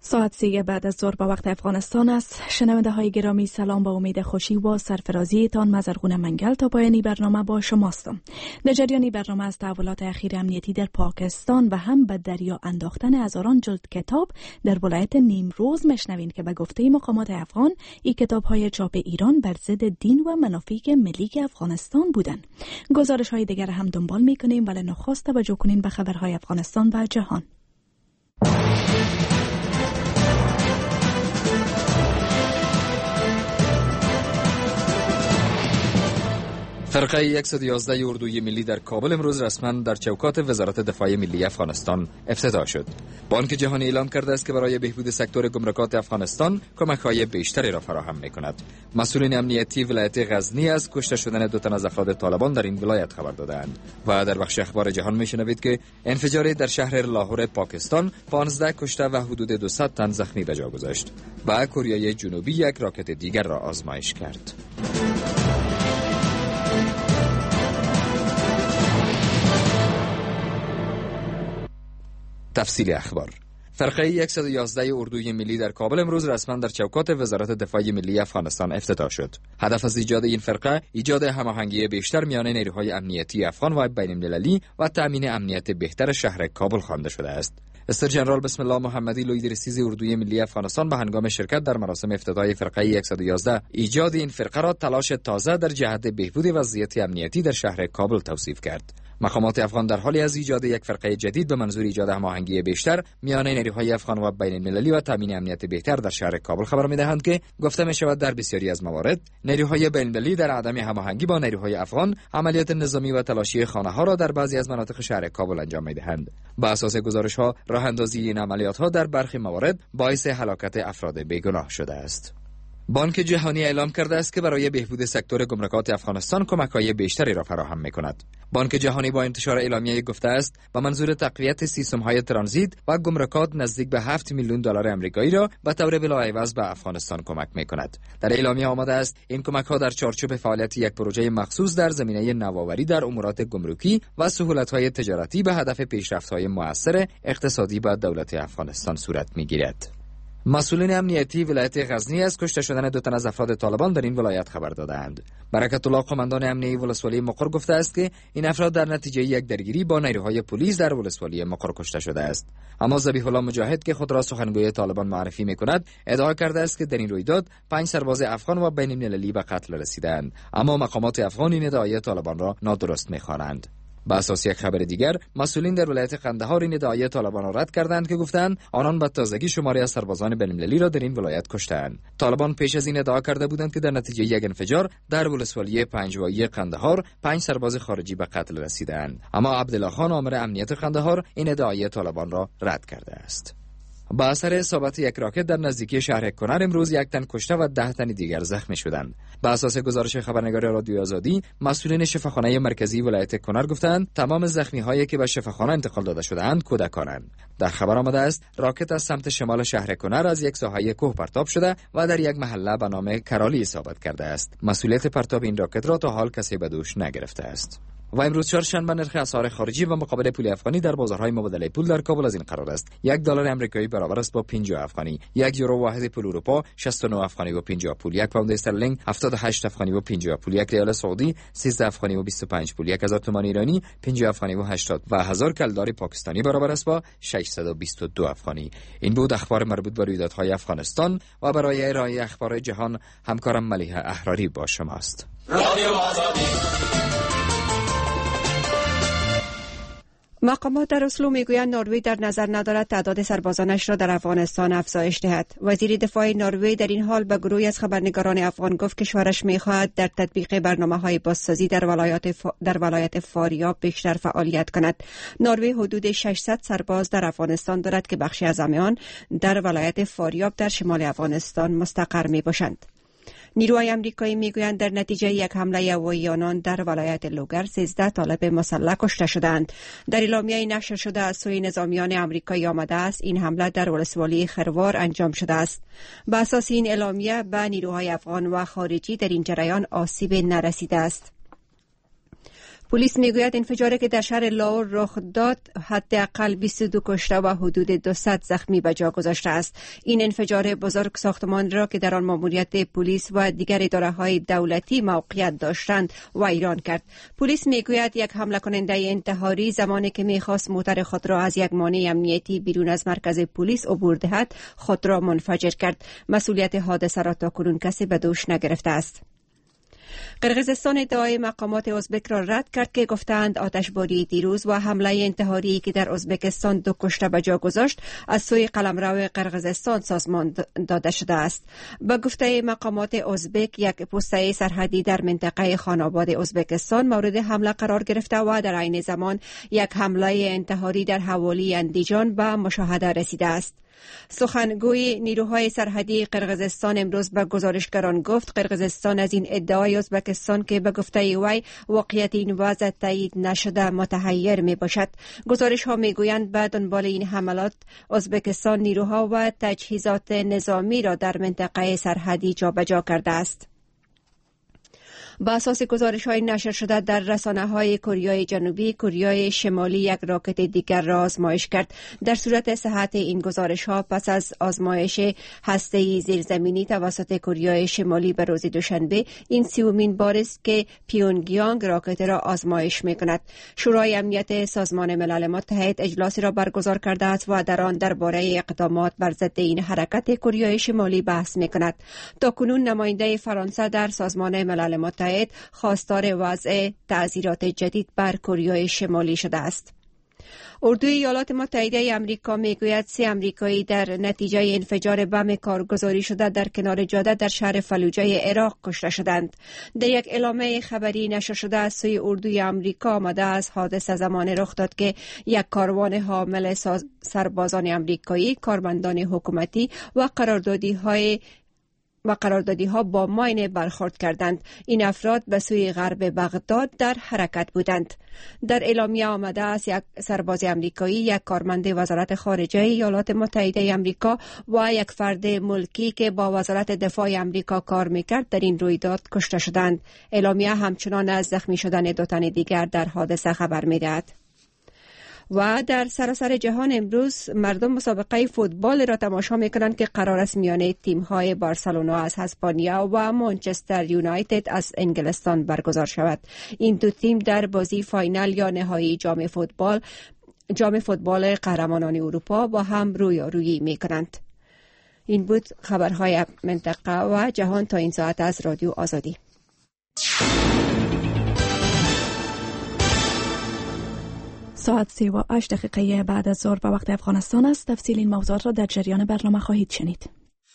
ساعت 3 بعد از ظهر با وقت افغانستان است. شنونده های گرامی سلام، با امید خوشی و سرفرازی تان مزرغون منگل تا پایانی برنامه با شماستم. در جریان برنامه از تحولات اخیر امنیتی در پاکستان و هم به دریا انداختن هزاران جلد کتاب در ولایت نیمروز میشنوین که به گفته مقامات افغان این کتاب های چاپ ایران بر ضد دین و منافع ملی افغانستان بودند. گزارش های دیگر هم دنبال میکنیم، ولی نخست توجه کنین به خبرهای افغانستان و جهان. فرقه 111 اردوی ملی در کابل امروز رسما در چوکات وزارت دفاع ملی افغانستان افتتاح شد. بانک جهانی اعلام کرده است که برای بهبود سکتور گمرکات افغانستان کمک‌های بیشتری را فراهم می‌کند. مسئولین امنیتی ولایت غزنی از کشته شدن 2 تن از افراد طالبان در این ولایت خبر دادند. و در بخش اخبار جهان می‌شنوید که انفجاری در شهر لاهور پاکستان 15 کشته و حدود 200 تن زخمی به جا گذاشت. و کره جنوبی یک راکت دیگر را آزمایش کرد. تفصیل اخبار. فرقه 111 اردوی ملی در کابل امروز رسما در چوکات وزارت دفاع ملی افغانستان افتتاح شد. هدف از ایجاد این فرقه ایجاد هماهنگی بیشتر میان نیروهای امنیتی افغان و بین‌المللی و تامین امنیت بهتر شهر کابل خوانده شده است. استر جنرال بسم الله محمدی لوی رئیس اردوی ملی افغانستان به هنگام شرکت در مراسم افتتاح فرقه 111 ایجاد این فرقه را تلاش تازه در جهت بهبود وضعیت امنیتی در شهر کابل توصیف کرد. مقامات افغان در حالی از ایجاد یک فرقه جدید به منظور ایجاد هماهنگی بیشتر میان نیروهای افغان و بین‌المللی و تامین امنیت بهتر در شهر کابل خبر می‌دهند که گفته می‌شود در بسیاری از موارد نیروهای بین‌المللی در عدم هماهنگی با نیروهای افغان عملیات نظامی و تلاشی خانه‌ها را در بعضی از مناطق شهر کابل انجام می‌دهند. بر اساس گزارش‌ها راه‌اندازی این عملیات‌ها در برخی موارد باعث هلاکت افراد بیگناه شده است. بانک جهانی اعلام کرده است که برای بهبود سکتور گمرکات افغانستان کمک‌های بیشتری را فراهم می‌کند. بانک جهانی با انتشار اعلامیه گفته است با منظور تقویت سیستم‌های ترانزیت و گمرکات نزدیک به 7 میلیون دلار آمریکایی را به طور بلاعوض به افغانستان کمک می‌کند. در اعلامیه آمده است این کمک‌ها در چارچوب فعالیت یک پروژه مخصوص در زمینه نوآوری در امورات گمرکی و سهولت‌های تجارتی به هدف پیشرفت‌های مؤثر اقتصادی به دولت افغانستان صورت می‌گیرد. مسئولین امنیتی ولایت غزنی از کشته شدن 2 تن از افراد طالبان در این ولایت خبر دادند. برکت الله قماندان امنیتی ولسوالی مقر گفته است که این افراد در نتیجه یک درگیری با نیروهای پلیس در ولسوالی مقر کشته شده است. اما ذبیح الله مجاهد که خود را سخنگوی طالبان معرفی می‌کند، ادعا کرده است که در این رویداد 5 سرباز افغان و بین‌المللی به قتل رسیدند. اما مقامات افغان این ادعای طالبان را نادرست می‌خوانند. با اساس یک خبر دیگر، مسئولین در ولایت قندهار این ادعای طالبان را رد کردند که گفتند آنان به تازگی شماری از سربازان بین‌المللی را در این ولایت کشتند. طالبان پیش از این ادعا کرده بودند که در نتیجه یک انفجار در ولسوالی پنجوایی قندهار 5 سرباز خارجی به قتل رسیدند. اما عبدالله خان آمر امنیت قندهار این ادعای طالبان را رد کرده است. با اثر اصابت یک راکت در نزدیکی شهر کنر امروز 1 تن کشته و 10 تن دیگر زخمی شدند. بر اساس گزارش خبرنگار رادیو آزادی، مسئولین شفاخانه مرکزی ولایت کنر گفتند تمام زخمی‌هایی که به شفاخانه انتقال داده شده‌اند کودکانند. در خبر آمده است راکت از سمت شمال شهر کنر از یک ساحه کوه پرتاب شده و در یک محله به نام کرالی اصابت کرده است. مسئولیت پرتاب این راکت را تا حال کسی به دوش نگرفته است. و امروز چهارشنبه نرخ اسعار خارجی و مقابل پول افغانی در بازارهای مبادله پول در کابل از این قرار است: $1 آمریکایی برابر است با 50 افغانی، 1 یورو واحد پول اروپا 69 افغانی و 50 پول، 1 پوند استرلینگ 78 افغانی و 50 پول، 1 ریال سعودی 13 افغانی و 25 پول، 1000 تومان ایرانی 50 افغانی و 80 و 1000 کلدار پاکستانی برابر است با 622 افغانی. این بود اخبار مربوط به رویدادهای افغانستان و برای ارائه اخبار جهان همکارم ملیحه احراری با شماست. رادیو آزادی. مقامات در اسلو میگویند نروژ در نظر ندارد تعداد سربازانش را در افغانستان افزایش دهد. وزیر دفاع نروژ در این حال به گروهی از خبرنگاران افغان گفت کشورش میخواهد در تطبیق برنامه‌های بازسازی در ولایت فاریاب بیشتر فعالیت کند. نروژ حدود 600 سرباز در افغانستان دارد که بخشی از آن در ولایت فاریاب در شمال افغانستان مستقر میباشند. نیروهای آمریکایی میگویند در نتیجه یک حمله هوایی آنان در ولایت لوگر 13 طالب مسلح کشته شدند. در اعلامیه نشر شده از سوی نظامیان آمریکایی آمده است این حمله در ولسوالی خروار انجام شده است. بر اساس این اعلامیه به نیروهای افغان و خارجی در این جریان آسیب نرسیده است. پلیس میگوید انفجاری که در شهر لاهور رخ داد حداقل 22 کشته و حدود 200 زخمی به جا گذاشته است. این انفجار بزرگ ساختمان را که در آن ماموریت پلیس و دیگر اداره‌های دولتی موقعیت داشتند ویران کرد. پلیس میگوید یک حمله کننده انتحاری زمانی که میخواست موتر خود را از یک مانع امنیتی بیرون از مرکز پلیس عبور دهد خود را منفجر کرد. مسئولیت حادثه را تاکنون کسی به دوش نگرفته است. قرقیزستان ادعای مقامات ازبک را رد کرد که گفتند آتشباری دیروز و حمله انتحاری که در ازبکستان 2 کشته به جا گذاشت از سوی قلمرو قرقیزستان سازمان داده شده است. به گفته مقامات ازبک یک پسته سرحدی در منطقه خاناباد ازبکستان مورد حمله قرار گرفته و در عین زمان یک حمله انتحاری در حوالی اندیجان به مشاهده رسیده است. سخنگوی نیروهای سرحدی قرقیزستان امروز به گزارشگران گفت قرقیزستان از این ادعای ازبکستان که به گفته وی واقعیت این وضع تایید نشده متحیر می باشد. گزارش ها می گویند به دنبال این حملات ازبکستان نیروها و تجهیزات نظامی را در منطقه سرحدی جابجا کرده است. با اساس گزارش‌های نشر شده در رسانه‌های کره جنوبی، کره شمالی یک راکت دیگر را آزمایش کرد. در صورت صحت این گزارش‌ها پس از آزمایش هسته‌ای زیرزمینی توسط کره شمالی به روز دوشنبه، این 30مین بار است که پیونگیانگ راکت را آزمایش می‌کند. شورای امنیت سازمان ملل متحد اجلاسی را برگزار کرده است و در آن درباره اقدامات بر ضد این حرکت کره شمالی بحث می‌کند. تاکنون نماینده فرانسه در سازمان ملل متحد خواستار وضع تعزیرات جدید بر کره شمالی شده است. اردوی ایالات متحده آمریکا میگوید 3 آمریکایی در نتیجه انفجار بم کارگزاری شده در کنار جاده در شهر فلوجه عراق کشته شدند. در یک اعلامیه خبری نشر شده از سوی اردوی آمریکا آمده از حادثه زمان رخ داد که یک کاروان حامل سربازان آمریکایی، کارمندان حکومتی و قراردادی ها با ماین برخورد کردند. این افراد به سوی غرب بغداد در حرکت بودند. در اعلامیه آمده است یک سرباز آمریکایی، یک کارمند وزارت خارجه ایالات متحده آمریکا و یک فرد ملکی که با وزارت دفاع آمریکا کار میکرد در این رویداد کشته شدند. اعلامیه همچنان از زخمی شدن 2 تن دیگر در حادثه خبر میدهد. و در سراسر جهان امروز مردم مسابقه فوتبال را تماشا میکنند که قرار است میان تیم‌های بارسلونا از اسپانیا و منچستر یونایتد از انگلستان برگزار شود. این 2 تیم در بازی فاینال یا نهایی جام فوتبال قهرمانان اروپا با هم رویارویی میکنند. این بود خبرهای منطقه و جهان تا این ساعت از رادیو آزادی. ساعت 38 بعد از ظهر به وقت افغانستان است. تفصیل این موضوعات را در جریان برنامه خواهید شنید.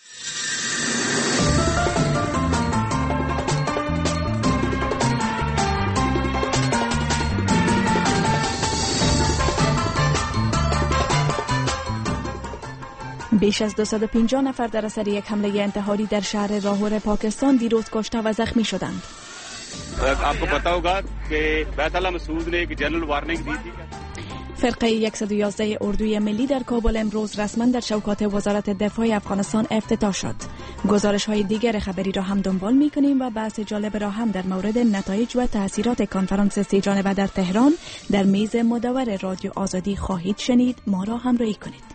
بیش از 250 نفر در اثر یک حمله انتحاری در شهر لاهور پاکستان دیروز کشته و زخمی شدند. आपको पता होगा कि बैतुल्लाह मसूद ने एक जनरल वार्निंग दी थी. فرقه 111 اردوی ملی در کابل امروز رسما در چوکات وزارت دفاع افغانستان افتتاح شد. گزارش های دیگر خبری را هم دنبال می کنیم و بحث جالب را هم در مورد نتایج و تاثیرات کنفرانس 3 جانبه در تهران در میز مدور رادیو آزادی خواهید شنید. ما را همراهی کنید.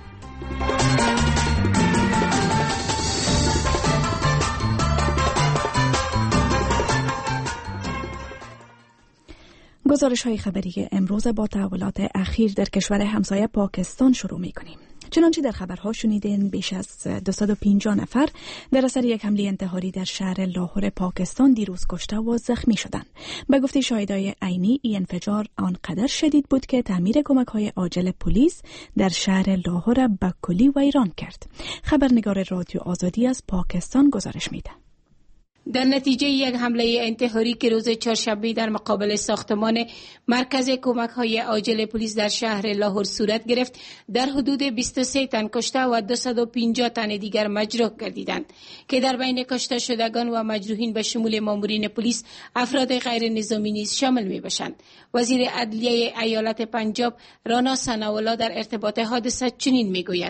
گزارش های خبری امروز با تحولات اخیر در کشور همسایه پاکستان شروع می کنیم. چنانچه در خبرها شنیدین بیش از 250 نفر در اثر یک حمله انتحاری در شهر لاهور پاکستان دیروز کشته و زخمی شدند. به گفته شاهدای عینی این انفجار آنقدر شدید بود که تعمیر کمک‌های عاجل پلیس در شهر لاهور به کلی ویران کرد. خبرنگار رادیو آزادی از پاکستان گزارش میده. در نتیجه یک حمله انتحاری که روز چهارشنبه در مقابل ساختمان مرکز کمک‌های عاجل پلیس در شهر لاهور صورت گرفت، در حدود 23 تن کشته و 250 تن دیگر مجروح گردیدند که در بین کشته شدگان و مجروحین به شمول مامورین پلیس افراد غیر نظامی نیز شامل می‌باشند. وزیر عدلیه ایالت پنجاب رانا ثناءالله در ارتباط حادثه چنین می‌گوید: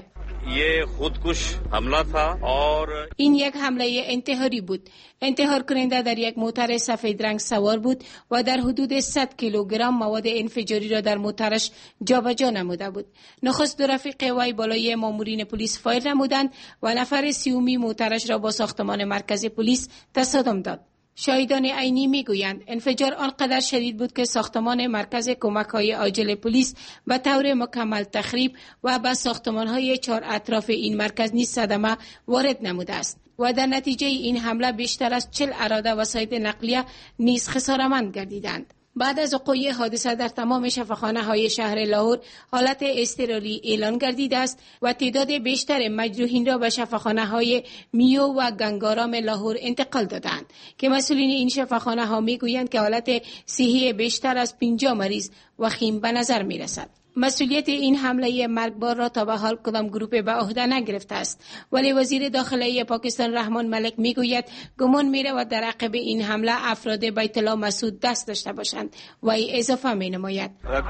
ये خودکش حمله था और این یک حمله انتحاری بود. انتحار کننده در یک موتر سفید رنگ سوار بود و در حدود 100 کیلوگرم مواد انفجاری را در موترش جابجا نموده بود. نخست دو رفیق وی بالای مامورین پلیس فایر نمودند و نفر سیومی موترش را با ساختمان مرکز پلیس تصادم داد. شاهدان عینی میگویند انفجار آنقدر شدید بود که ساختمان مرکز کمک‌های عاجل پلیس به طور مکمل تخریب و به ساختمان‌های 4 اطراف این مرکز نیز صدمه وارد نموده است و در نتیجه این حمله بیشتر از 40 اراده وسایل نقلیه نیز خسارتمند گردیدند. بعد از وقوع حادثه در تمام شفاخانه‌های شهر لاهور حالت اضطراری اعلان گردیده است و تعداد بیشتر مجروحین را به شفاخانه‌های میو و گنگارام لاهور انتقال دادند که مسئولین این شفاخانه‌ها میگویند که حالت صحی بیشتر از 50 مریض وخیم به نظر میرسد. مسئولیت این حمله مرگبار را تا به حال کدام گروه به عهده نگرفته است، ولی وزیر داخلی پاکستان رحمان ملک میگوید گمان می‌رود در عقب این حمله افراد بیت الله مسعود دست داشته باشند و ای اضافه می‌نماید.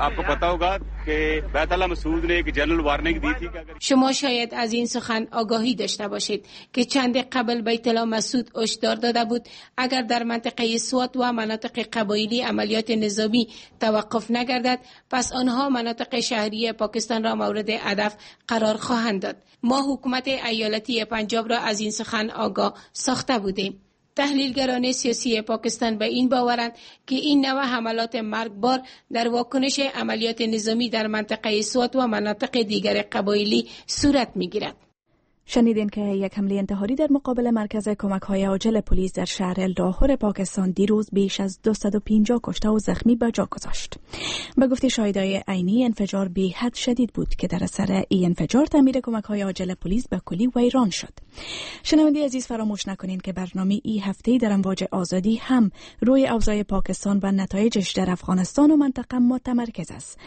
شما شاید از این سخن آگاهی داشته باشید که چند قبل بیت الله مسعود هشدار داده بود اگر در منطقه سوات و مناطق قبایلی عملیات نظامی توقف نگردد پس آنها مناطق شهری پاکستان را مورد هدف قرار خواهند داد. ما حکومت ایالتی پنجاب را از این سخن آگاه ساخته بودیم. تحلیلگران سیاسی پاکستان به این باورند که این نوع حملات مرگبار در واکنش عملیات نظامی در منطقه سوات و مناطق دیگر قبایلی صورت می‌گیرد. شنیدین که یک حمله انتحاری در مقابل مرکز کمک‌های عاجل پلیس در شهر لاهور پاکستان دیروز بیش از 250 کشته و زخمی به جا گذاشت. به گفته شاهدای عینی انفجار بی حد شدید بود که در اثر این انفجار تعمیر کمک‌های عاجل پلیس به کلی ویران شد. شنونده عزیز فراموش نکنین که برنامه این هفته در امواج آزادی هم روی اوضاع پاکستان و نتایجش در افغانستان و منطقه متمرکز است.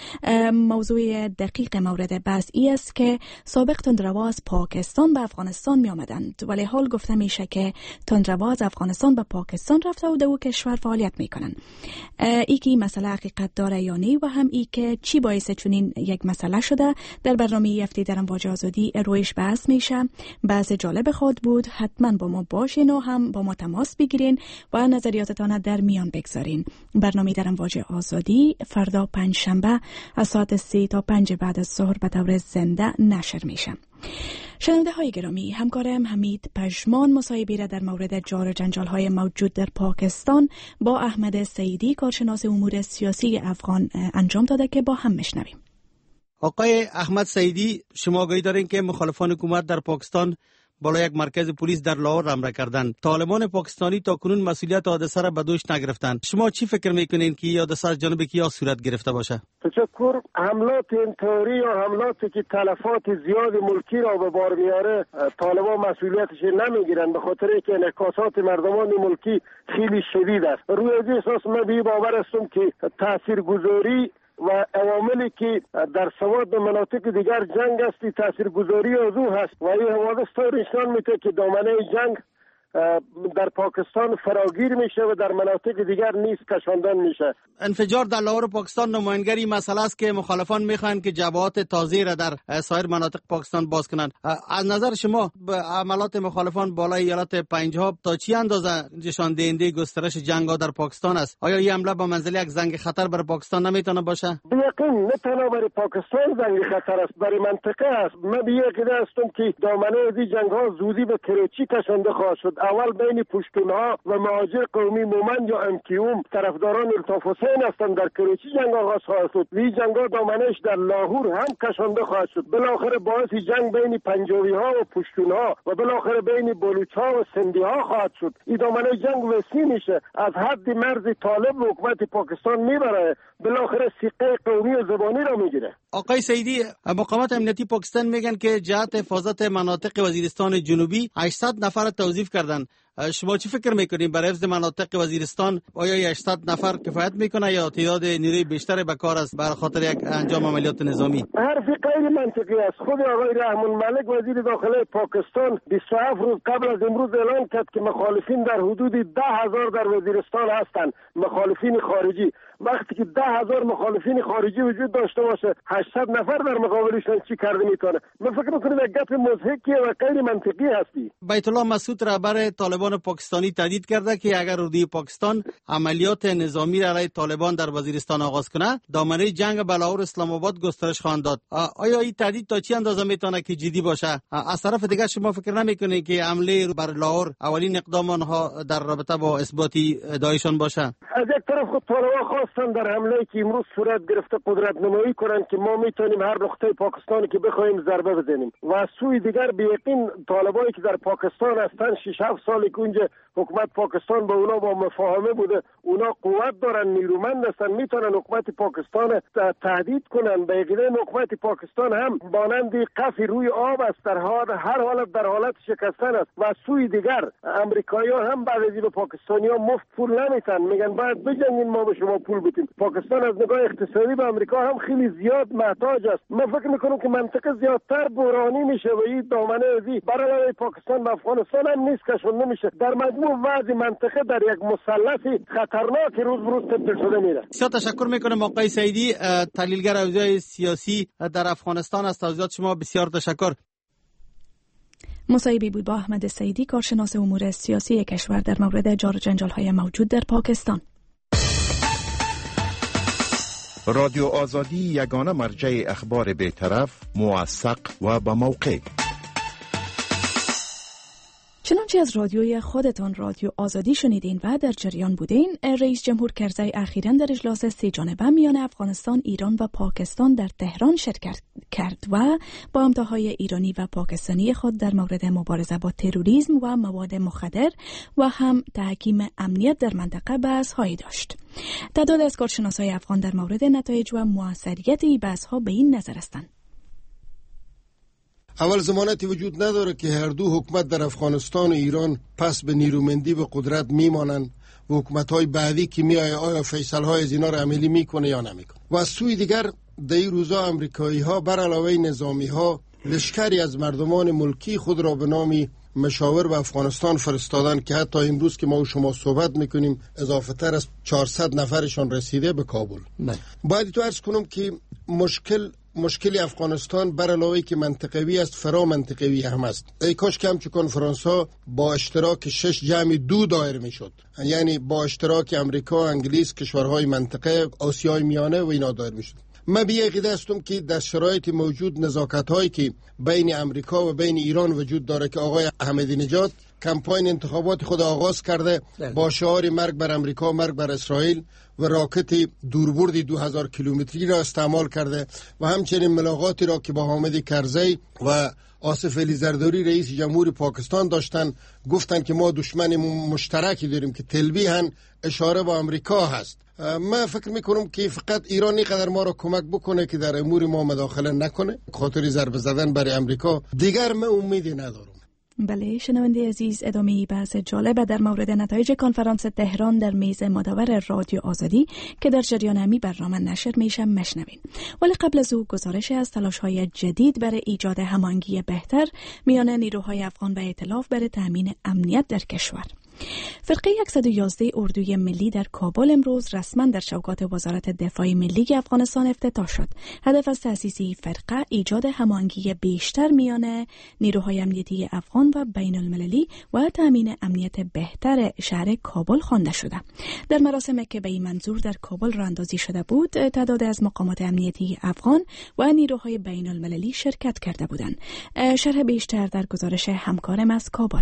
موضوع دقیق مورد بحث است که سابق تندروا از پاکستان به افغانستان می آمدند ولی حال گفته میشه که تندروا از افغانستان به پاکستان رفته و در او کشور فعالیت میکنن. ای که این مسئله حقیقت داره یا نه و هم ای که چی باعث چنین یک مسئله شده در برنامه هفته در امواج آزادی رویش بحث میشه. بحث جالب خود بود. حتما با ما باشین و هم با ما تماس بگیرین و نظریاتتان در میان بگذارین. برنامه در امواج آزادی فردا پنجشنبه از ساعت 3 تا 5 بعد از ظهر به طور زنده نشر میشه. شنونده های گرامی، همکارم حمید پژمان مصاحبه را در مورد جار و جنجال های موجود در پاکستان با احمد سیدی کارشناس امور سیاسی افغان انجام داده که با هم میشنویم. آقای احمد سیدی، شما آگاهی دارین که مخالفان حکومت در پاکستان بالا یک مرکز پلیس در لاهور حمله کردند. طالبان پاکستانی تا کنون مسئولیت حادثه را به دوش نگرفتند. شما چی فکر میکنین که این حادثه از جانب کیا صورت گرفته باشه؟ تشکر. حملات انتحاری یا حملاتی که تلفات زیاد ملکی را به بار میاره طالبان مسئولیتش نمیگیرند، به خاطر اینکه انعکاسات مردمان ملکی خیلی شدید است. روی این اساس من به باور هستم که تاثیرگذاری و عواملی که در سواد و مناطق دیگر جنگ است تاثیرگذاری از او هست و این حوادث طور نشان میده که دامنه جنگ در پاکستان فراگیر میشه و در مناطق دیگر نیز کشاندن میشه. انفجار در لاهور پاکستان نمایندگی مسئله است که مخالفان میخوان که جبهات تازه را در سایر مناطق پاکستان باز کنند. از نظر شما عملات مخالفان بالای ایالات پنجاب تا چی اندازه نشان دهنده گسترش جنگ ها در پاکستان است؟ آیا این حمله به منزله یک زنگ خطر بر پاکستان نمیتونه باشه؟ به یقین نه تنها برای پاکستان زنگ خطر است، برای منطقه است. من به یقین هستم که دامنه از جنگ ها زودی به کراچی کشانده خواهد شد. اول بین پشتونها و مهاجر قومی مومند یا امکیوم طرفداران الطاف حسین هستند، در کراچی جنگ آغاز خواهد شد. وی جنگ ها دامنش در لاهور هم کشانده خواهد شد. بالاخره باعث جنگ بین پنجابی ها و پشتونها و بالاخره بین بلوچ ها و سندی ها خواهد شد. این دامنه جنگ وسیع میشه، از حد مرز طالب و حکومت پاکستان میبره، بالاخره سیقه قومی و زبانی را میگیره. آقای سیدی، مقامات امنیتی پاکستان میگن که جهت حفاظت مناطق وزیرستان جنوبی 800 نفر توظیف کردن. شما چی فکر میکنید برای حفظ مناطق وزیرستان آیا 800 نفر کفایت میکنه یا تعداد نیروی بیشتر به کار است برای خاطر یک انجام عملیات نظامی؟ حرفی غیر منطقی است. خود آقای رحم الملک وزیر داخله پاکستان 27 روز قبل از امروز اعلان کرد که مخالفین در حدود 10,000 در وزیرستان هستند، مخالفین خارجی. وقتی که 10,000 مخالفین خارجی وجود داشته باشه 800 نفر در مقابلشان چی کرده میتونه؟ من فکر میکنم یک گپ مضحکه و غیر منطقی هستی. بیت الله مسعود رهبر طالبان پاکستانی تهدید کرده که اگر اردوی پاکستان عملیات نظامی علیه طالبان در وزیرستان آغاز کنه دامنه جنگ به لاهور اسلام آباد گسترش خواهد داد. آیا این تهدید تا چه اندازه میتونه که جدی باشه؟ از طرف دیگر شما فکر نمیکنید که حمله بر لاهور اولین اقدام آنها در رابطه با اثبات ادعایشان باشه؟ از یک طرف خود طالبان خواستن در حمله که امروز صورت گرفته قدرت نمایی کنند که ما میتونیم هر نقطه پاکستانی که بخوایم ضربه بزنیم و از سوی دیگر به یقین طالبانی که در پاکستان هستند 6-7 سالی که اونجا حکومت پاکستان با اونا با مفاهمه بوده، اونا قوت دارن، نیرومند هستن، میتونن حکومت پاکستان تهدید کنن. به یقین حکومت پاکستان هم مانند قفی روی آب است، در هر حالت در حالت شکستن است. و از سوی دیگر امریکایی‌ها هم بعد از به پاکستانی‌ها مفت پول نمیتن، میگن باید بجنگین ما به شما پول بدیم. پاکستان از نگاه اقتصادی به امریکا هم خیلی زیاد محتاج است. من فکر میکنم که منطقه زیادتر بحرانی میشه و این دامنه ازی برای پاکستان و افغانستان هم نیست کشونده میشه. در مجموع وضع منطقه در یک مثلث خطرناک روز به روز تبدیل شده میره. بسیار تشکر میکنم آقای سعیدی، تحلیلگر اوضاع سیاسی در افغانستان. از توضیحات شما بسیار تشکر. مصاحبه بود با احمد سعیدی، کارشناس امور سیاسی کشور در مورد جار و جنجال‌های موجود در پاکستان. رادیو آزادی یگانه مرجع اخبار بی‌طرف، موثق و با موقع. چنانچه از رادیوی خودتان رادیو آزادی شنیدین و در جریان بودین، رئیس جمهور کرزی اخیراً در اجلاس 3 جانبه میان افغانستان، ایران و پاکستان در تهران شرکت کرد و با همتاهای ایرانی و پاکستانی خود در مورد مبارزه با تروریسم و مواد مخدر و هم تحکیم امنیت در منطقه بحث‌هایی داشت. تعداد از کارشناسای افغان در مورد نتایج و موثریت این بحث‌ها به این نظر هستند: اول ضمانتی وجود نداره که هر دو حکومت در افغانستان و ایران پس به نیرومندی و قدرت میمانند و حکومت‌های بعدی که میآید آیا فیصله‌های از اینا را عملی میکنه یا نمیکنه. و از سوی دیگر در این روزا امریکایی‌ها بر علاوه نظامی‌ها لشکری از مردمان ملکی خود را به نام مشاور به افغانستان فرستادن که حتی امروز که ما و شما صحبت میکنیم اضافه تر از 400 نفرشان رسیده به کابل. باید تو عرض کنم که مشکل افغانستان بر علاوه که منطقوی است، فرا منطقوی هم است. ای کاش که همچون کنفرانس ها با اشتراک 6 جمع 2 دایر می شد، یعنی با اشتراک امریکا، انگلیس، کشورهای منطقه آسیای میانه و اینا دایر می شد. من به عقیده هستم که در شرایط موجود نزاکت هایی که بین امریکا و بین ایران وجود داره که آقای احمدی نژاد کمپاین انتخابات خود آغاز کرده با شعار مرگ بر امریکا، مرگ بر اسرائیل و راکت دوربرد 2000 کیلومتری را استعمال کرده و همچنین ملاقاتی را که با حامد کرزی و آصف علی زرداری رئیس جمهور پاکستان داشتن، گفتن که ما دشمن مشترکی داریم که تلبیحاً اشاره با امریکا هست. من فکر میکنم که فقط ایران اینقدر ما را کمک بکنه که در امور ما مداخله نکنه، خاطر ضربه زدن برای امریکا دیگر من امیدی ندارم. بله شنونده عزیز، ادامه بحث جالب در مورد نتایج کنفرانس تهران در میز مداور رادیو آزادی که در جریان همی برنامه نشر میشه مشنوین. ولی قبل از او گزارش از تلاش‌های جدید برای ایجاد هماهنگی بهتر میان نیروهای افغان و ائتلاف برای تامین امنیت در کشور. فرقه 111 اردوی ملی در کابل امروز رسما در چوکات وزارت دفاع ملی افغانستان افتتاح شد. هدف از تأسیس این فرقه ایجاد هماهنگی بیشتر میان نیروهای امنیتی افغان و بین المللی و تامین امنیت بهتر شهر کابل خوانده شده. در مراسمی که به این منظور در کابل راهاندازی شده بود، تعداد از مقامات امنیتی افغان و نیروهای بین المللی شرکت کرده بودند. شرح بیشتر در گزارش همکارم از کابل.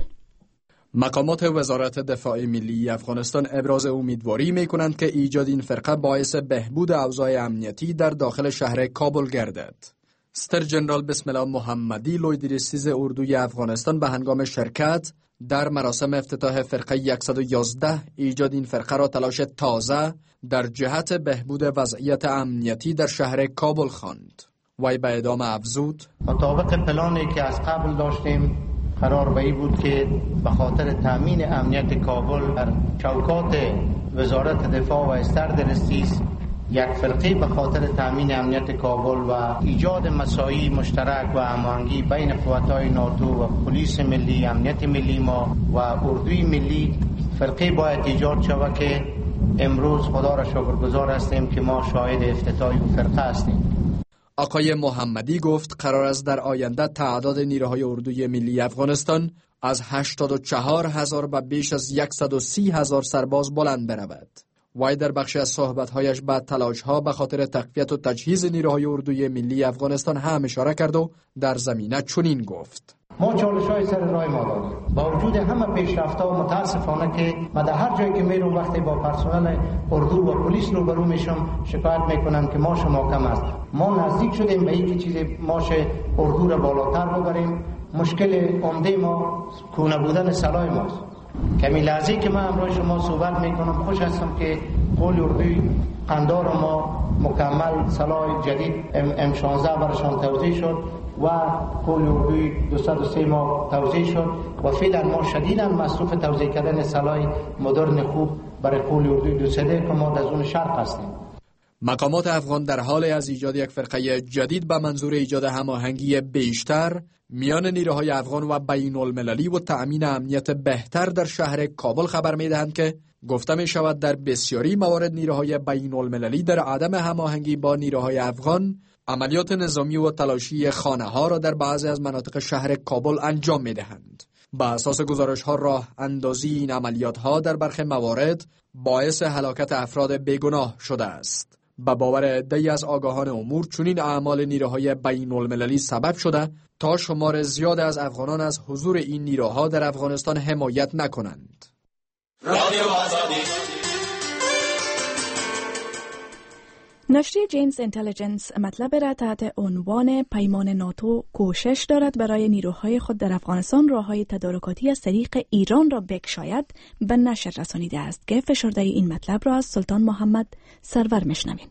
مقامات وزارت دفاع ملی افغانستان ابراز امیدواری می‌کنند که ایجاد این فرقه باعث بهبود اوضاع امنیتی در داخل شهر کابل گردد. ستر جنرال بسم الله محمدی لویدریسیز اردوی افغانستان به هنگام شرکت در مراسم افتتاح فرقه 111 ایجاد این فرقه را تلاش تازه در جهت بهبود وضعیت امنیتی در شهر کابل خواند. وی به ادامه افزود: مطابق پلانی که از قبل داشتیم قرار به این بود که به خاطر تامین امنیت کابل در چوکات وزارت دفاع و استردرستیس یک فرقه به خاطر تامین امنیت کابل و ایجاد مساعی مشترک و هماهنگی بین قوت‌های ناتو و پلیس ملی، امنیت ملی ما و اردوی ملی فرقه باید ایجاد شود که امروز خدا را شکرگزار هستیم که ما شاهد افتتاح این فرقه هستیم. آقای محمدی گفت قرار است در آینده تعداد نیروهای اردوی ملی افغانستان از 84,000 به بیش از 130,000 سرباز بلند برود. وی در بخشی از صحبت‌هایش به تلاش‌ها به خاطر تقویت و تجهیز نیروهای اردوی ملی افغانستان هم اشاره کرد و در زمینه چنین گفت: ما چالش‌های سر راه ما داریم. با وجود همه پیشرفت‌ها متاسفانه که من در هر جایی که میرم وقتی با پرسنل اردو و پلیس روبرو میشم شکایت میکنن که ما شما کم است. ما نزدیک شدیم به اینکه چیز ماش اردو را بالاتر ببریم. مشکل عمده ما کونه بودن سلاح ماست. کمی لحظه که من امروز شما صحبت میکنم خوش هستم که قول اردوی قندار ما مکمل سلاح جدید M16 برشان توزیع شد و قول اردوی 203 ما توزیع شد و فعلا ما شدیداً مصروف توزیع کردن سلاح مدرن خوب برای قول اردوی 203 که ما در زون شرق هستیم. مقامات افغان در حال از ایجاد یک فرقه جدید به منظور ایجاد هماهنگی بیشتر میان نیروهای افغان و بین المللی و تأمین امنیت بهتر در شهر کابل خبر می‌دهند که گفته می شود در بسیاری موارد نیروهای بین المللی در عدم هماهنگی با نیروهای افغان عملیات نظامی و تلاشی خانه‌ها را در بعضی از مناطق شهر کابل انجام می‌دهند. با اساس گزارش‌ها راه اندازی این عملیات‌ها در برخی موارد باعث هلاکت افراد بیگناه شده است. به باور عده‌ای از آگاهان امور چنین اعمال نیروهای بین المللی سبب شده تا شمار زیاد از افغانان از حضور این نیروها در افغانستان حمایت نکنند. رادیو آزادی. نشریه جینز اینتلیجنس مطلب را تحت عنوان پیمان ناتو کوشش دارد برای نیروهای خود در افغانستان راههای تدارکاتی از طریق ایران را بگشاید به نشر رسانیده است که فشرده این مطلب را از سلطان محمد سرور میشنویم.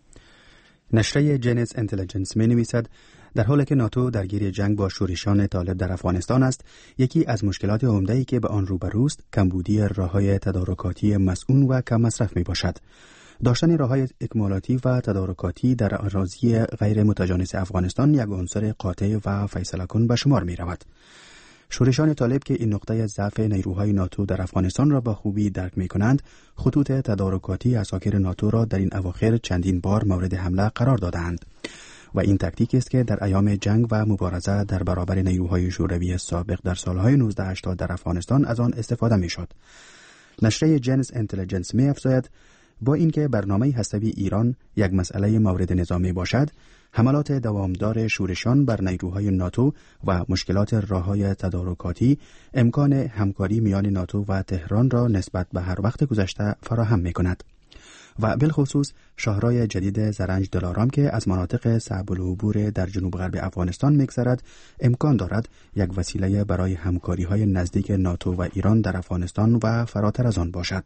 نشریه جینز اینتلیجنس می نویسد در حالی که ناتو درگیر جنگ با شورشان طالب در افغانستان است، یکی از مشکلات عمده‌ای که به آن روبروست کمبودی راههای تدارکاتی مسئول و کم مصرف می باشد. داشتن راههای اکمالاتی و تدارکاتی در اراضی غیر متجانس افغانستان یک عنصر قاطع و فیصله کن به شمار می رود. شورشان طالب که این نقطه ضعف نیروهای ناتو در افغانستان را با خوبی درک می کنند، خطوط تدارکاتی اساکر ناتو را در این اواخر چندین بار مورد حمله قرار دادند و این تاکتیک است که در ایام جنگ و مبارزه در برابر نیروهای شوروی سابق در سالهای 1980 در افغانستان از آن استفاده می شد. نشریه جینز اینتلیجنس می افزاید با اینکه برنامه هسته‌ای ایران یک مسئله مورد نظامی باشد، حملات دوامدار شورشان بر نیروهای ناتو و مشکلات راههای تدارکاتی امکان همکاری میان ناتو و تهران را نسبت به هر وقت گذشته فراهم می‌کند و بالخصوص شاهراه جدید زرنج دلارام که از مناطق صعب العبور در جنوب غرب افغانستان می‌گذرد امکان دارد یک وسیله برای همکاری‌های نزدیک ناتو و ایران در افغانستان و فراتر از آن باشد.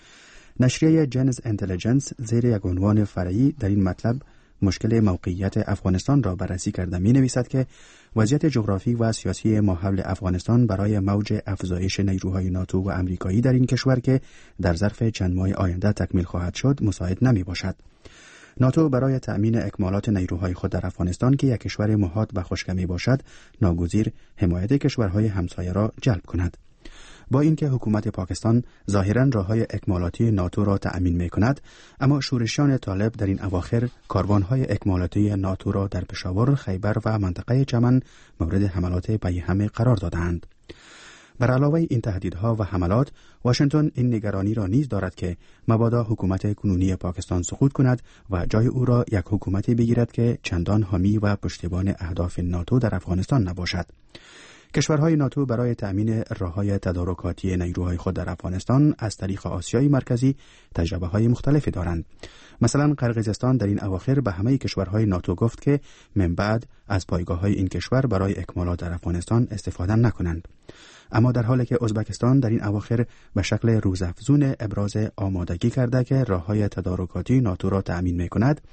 نشریه جینز اینتلیجنس زیر یک عنوان فرعی در این مطلب مشکل موقعیت افغانستان را بررسی کرده می نویسد که وضعیت جغرافی و سیاسی ماحول افغانستان برای موج افزایش نیروهای ناتو و امریکایی در این کشور که در ظرف چند ماه آینده تکمیل خواهد شد مساعد نمی باشد. ناتو برای تأمین اکمالات نیروهای خود در افغانستان که یک کشور محاط به خشکی می باشد ناگزیر حمایت کشورهای همسایه را جلب کند. با اینکه حکومت پاکستان ظاهراً راههای اکمالاتی ناتو را تأمین می‌کند، اما شورشان طالب در این اواخر کاروان‌های اکمالاتی ناتو را در پشاور، خیبر و منطقه چمن مورد حملات بی‌همه قرار دادند. بر علاوه این تهدیدها و حملات، واشنگتن این نگرانی را نیز دارد که مبادا حکومت کنونی پاکستان سقوط کند و جای او را یک حکومتی بگیرد که چندان حامی و پشتیبان اهداف ناتو در افغانستان نباشد. کشورهای ناتو برای تأمین راههای تدارکاتی نیروهای خود در افغانستان از طریق آسیای مرکزی تجربه‌های مختلفی دارند. مثلا قرقیزستان در این اواخر به همه کشورهای ناتو گفت که من بعد از پایگاه‌های این کشور برای اکمالات در افغانستان استفاده نکنند. اما در حالی که ازبکستان در این اواخر به شکل روزافزون ابراز آمادگی کرده که راههای تدارکاتی ناتو را تأمین می‌کند،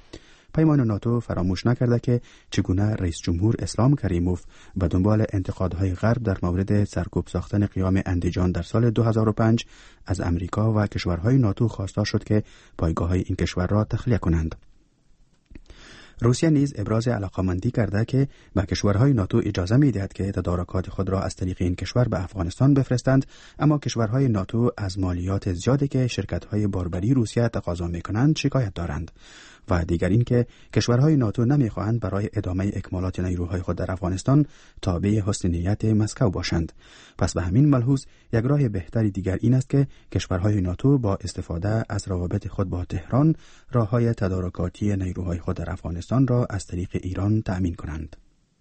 پیمان ناتو فراموش نکرده که چگونه رئیس جمهور اسلام کریموف به دنبال انتقادهای غرب در مورد سرکوب ساختن قیام اندیجان در سال 2005 از امریکا و کشورهای ناتو خواستار شد که پایگاه‌های این کشور را تخلیه کنند. روسیه نیز ابراز علاقمندی کرده که به کشورهای ناتو اجازه می‌دهد که تدارکات خود را از طریق این کشور به افغانستان بفرستند، اما کشورهای ناتو از مالیات زیادی که شرکت‌های باربری روسیه تقاضا می‌کنند شکایت دارند و دیگر این که کشورهای ناتو نمی‌خواهند برای ادامه اکمالات نیروهای خود در افغانستان تابع حسن نیت مسکو باشند. پس به همین ملحوظ یک راه بهتری دیگر این است که کشورهای ناتو با استفاده از روابط خود با تهران راه‌های تدارکاتی نیروهای خود در افغانستان را از طریق ایران تأمین کنند.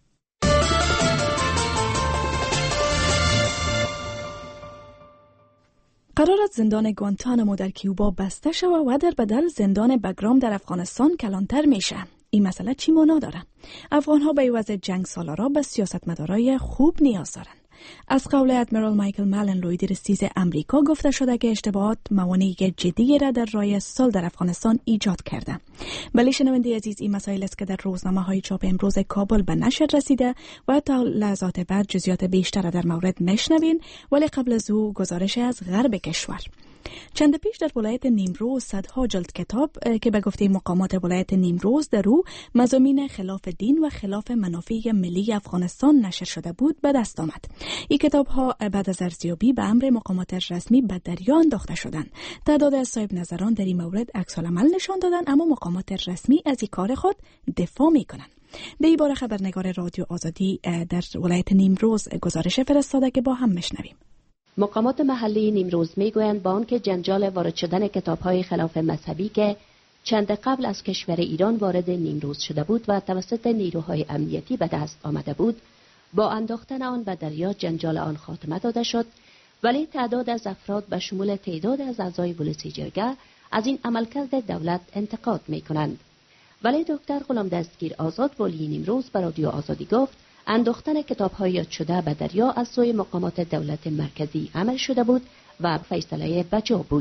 قرار است زندان گوانتانامو در کیوبا بسته شود و در بدل زندان بگرام در افغانستان کلانتر میشه. این مسئله چی معنا داره؟ افغان‌ها به وضع جنگ سالارا به سیاستمدارای خوب نیاز دارند. از قول ادمیرال مایکل مالن لوی رئیس امریکا گفته شده که اشتباهات موانعی جدی را در راه صلح در افغانستان ایجاد کرده. ولی شنونده عزیز، این مسائل است که در روزنامه‌های چاپ امروز کابل به نشر رسیده و تا لحظات بعد جزئیات بیشتر در مورد میشنوین، ولی قبل از او گزارش از غرب کشور. چند پیش در ولایت نیمروز صدها جلد کتاب که به گفته مقامات ولایت نیمروز در او مضامین خلاف دین و خلاف منافع ملی افغانستان نشر شده بود به دست آمد. این کتاب ها بعد از ارزیابی به امر مقامات رسمی به دریا انداخته شدند. تعداد از صاحب نظران در این مورد عکس العمل نشان دادند، اما مقامات رسمی از این کار خود دفاع می‌کنند. به این باره خبرنگار رادیو آزادی در ولایت نیمروز گزارش فرستاده که با هم میشنویم. مقامات محلی نیمروز میگویند با آنکه جنجال وارد شدن کتاب‌های خلاف مذهبی که چند قبل از کشور ایران وارد نیمروز شده بود و توسط نیروهای امنیتی به دست آمده بود، با انداختن آن به دریا جنجال آن خاتمه داده شد، ولی تعداد از افراد به شمول تعداد از اعضای ولسی جرگه از این عملکرد دولت انتقاد می‌کنند. ولی دکتر غلام دستگیر آزاد والی نیمروز به رادیو آزادی گفت انداختن کتاب‌های یاد شده به دریا از سوی مقامات دولت مرکزی عمل شده بود و فیصله بجا بود.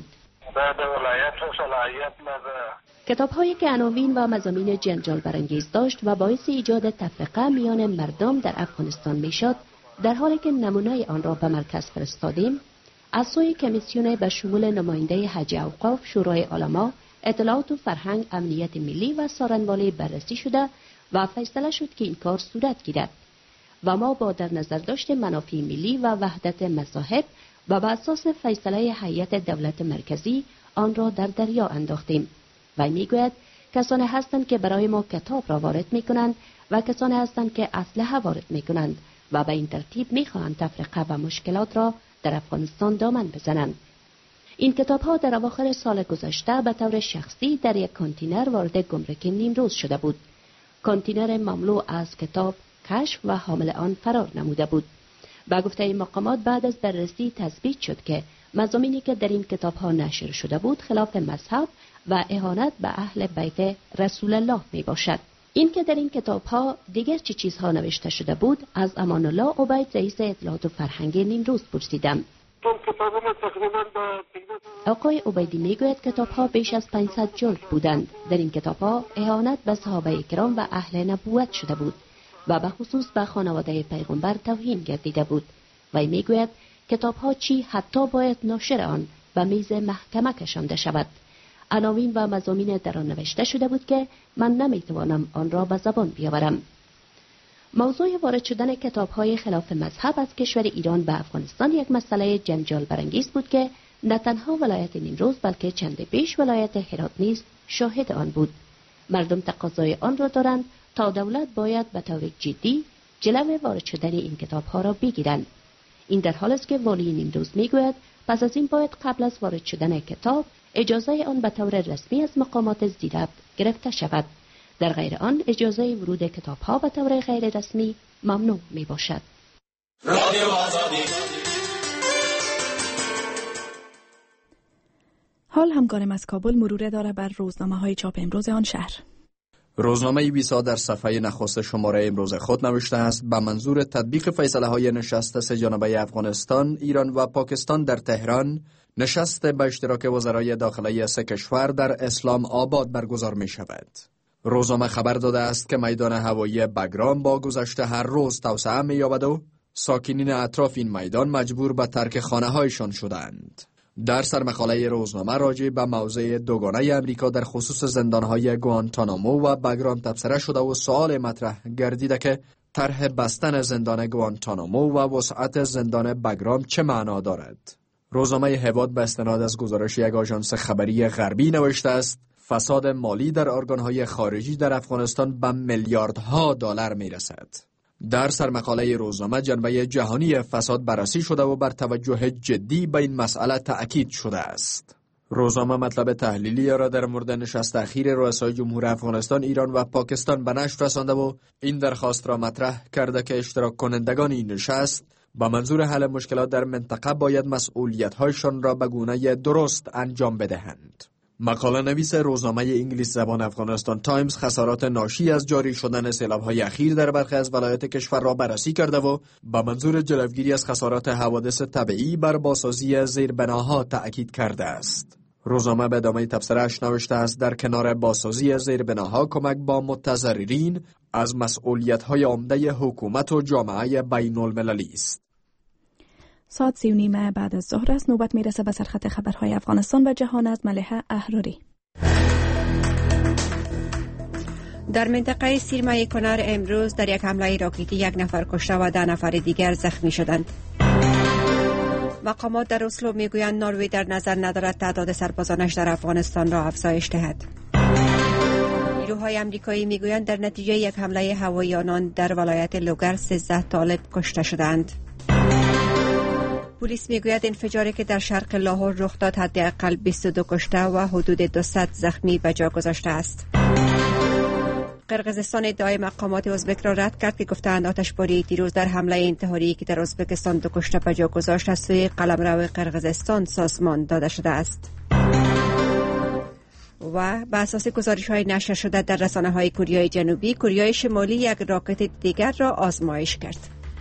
کتاب‌هایی که عناوین و مضامین جنجال برانگیز داشت و باعث ایجاد تفرقه میان مردم در افغانستان میشد، در حالی که نمونه آن را به مرکز فرستادیم، از سوی کمیسیون به شمول نماینده حج اوقاف، شورای علما، اطلاعات و فرهنگ، امنیت ملی و سارنوالی بررسی شده و فیصله شد که این کار صورت گیرد و ما با در نظر داشت منافع ملی و وحدت مذاهب و بر اساس فیصله هیئت دولت مرکزی آن را در دریا انداختیم. و میگوید کسانی هستند که برای ما کتاب را وارد میکنند و کسانی هستند که اسلحه وارد میکنند و به این ترتیب میخواهند تفرقه و مشکلات را در افغانستان دامن بزنند. این کتاب ها در اواخر سال گذشته به طور شخصی در یک کانتینر وارد گمرک نیمروز شده بود. کانتینر مملو از کتاب کشف و حامل آن فرار نموده بود. با گفته مقامات بعد از بررسی تثبیت شد که مضامینی که در این کتاب ها نشر شده بود خلاف مذهب و اهانت به اهل بیت رسول الله می باشد. این که در این کتاب ها دیگر چه چیزها نوشته شده بود از امان الله عبید رئیس اطلاعات و فرهنگ نیمروز پرسیدم. آقای عبیدی میگوید کتاب ها بیش از 500 جلد بودند. در این کتاب ها اهانت به صحابه کرام و اهل نبوت شده بود و به خصوص به خانواده پیغمبر توهین گردیده بود. و میگوید کتاب ها چی حتی باید ناشر آن به میز محکمه کشانده شود. عناوین و مضامین در آن نوشته شده بود که من نمیتوانم آن را به زبان بیاورم. موضوع وارد شدن کتاب‌های خلاف مذهب از کشور ایران به افغانستان یک مسئله جنجال برانگیز بود که نه تنها ولایت نیمروز بلکه چند پیش ولایت هرات نیز شاهد آن بود. مردم تقاضای آن را دارند تا دولت باید به طور جدی جلوی وارد شدن این کتاب‌ها را بگیرند. این در حالی است که والی نیمروز میگوید پس از این باید قبل از وارد شدن کتاب اجازه آن به طور رسمی از مقامات زیربط گرفته شود. در غیر آن اجازه ورود کتاب‌ها به طور غیر رسمی ممنوع می باشد. حال همکارم از کابل مروره داره بر روزنامه‌های چاپ امروز آن شهر. روزنامه بیسا در صفحه نخست شماره امروز خود نوشته است به منظور تطبیق فیصله‌های نشست سه جانبه افغانستان، ایران و پاکستان در تهران، نشست به اشتراک وزرای داخلی سه کشور در اسلام آباد برگزار می شود. روزنامه خبر داده است که میدان هوایی بگرام با گذشت هر روز توسعه می‌یابد و ساکنین اطراف این میدان مجبور به ترک خانه‌هایشان شدند. در سرمقاله روزنامه راجع به موضع دوگانه امریکا در خصوص زندان‌های گوانتانامو و بگرام تبصره شده و سوال مطرح گردیده که طرح بستن زندان گوانتانامو و وسعت زندان بگرام چه معنا دارد. روزنامه هواد به استناد از گزارش یک آژانس خبری غربی نوشته است فساد مالی در ارگان‌های خارجی در افغانستان به میلیاردها دلار می‌رسد. در سرمقاله روزنامه جنبه جهانی فساد بررسی شده و بر توجه جدی به این مسئله تأکید شده است. روزنامه مطلب تحلیلی را در مورد نشست اخیر رؤسای جمهور افغانستان، ایران و پاکستان به نشر رسانده و این درخواست را مطرح کرده که اشتراک کنندگان این نشست با منظور حل مشکلات در منطقه باید مسئولیت‌هایشان را به گونه درست انجام بدهند. مقاله نویس روزنامه انگلیس زبان افغانستان تایمز خسارات ناشی از جاری شدن سیلاب‌های اخیر در برخی از ولایات کشور را بررسی کرده و با منظور جلوگیری از خسارات حوادث طبیعی بر بازسازی زیربناها تأکید کرده است. روزنامه به ادامه تبصره‌اش نوشته است در کنار بازسازی زیربناها کمک با متضررین از مسئولیت‌های عمده حکومت و جامعه بین‌المللی است. ساعت 3:30 بعد از ظهر است. نوبت میرسه به سرخط خبرهای افغانستان و جهان از ملیحه احراری. در منطقه سیرمای کنر امروز در یک حمله راکتی 1 نفر کشته و 10 نفر دیگر زخمی شدند. مقامات در اسلو میگویند نروژ در نظر ندارد تعداد سربازانش در افغانستان را افزایش دهد. نیروهای آمریکایی میگویند در نتیجه یک حمله هوایی آنان در ولایت لوگر 13 طالب کشته شدند. پلیس میگوید انفجاری که در شرق لاهور رخ داد حداقل 22 کشته و حدود 200 زخمی به جا گذاشته است. قرقیزستان ادعای مقامات ازبک را رد کرد که گفتند آتشباری دیروز در حمله انتحاری که در ازبکستان 2 کشته به جا گذاشت از سوی قلمرو قرقیزستان سازمان داده شده است. و به اساس گزارش‌های نشر شده در رسانه‌های کره جنوبی، کره شمالی یک راکت دیگر را آزمایش کرد.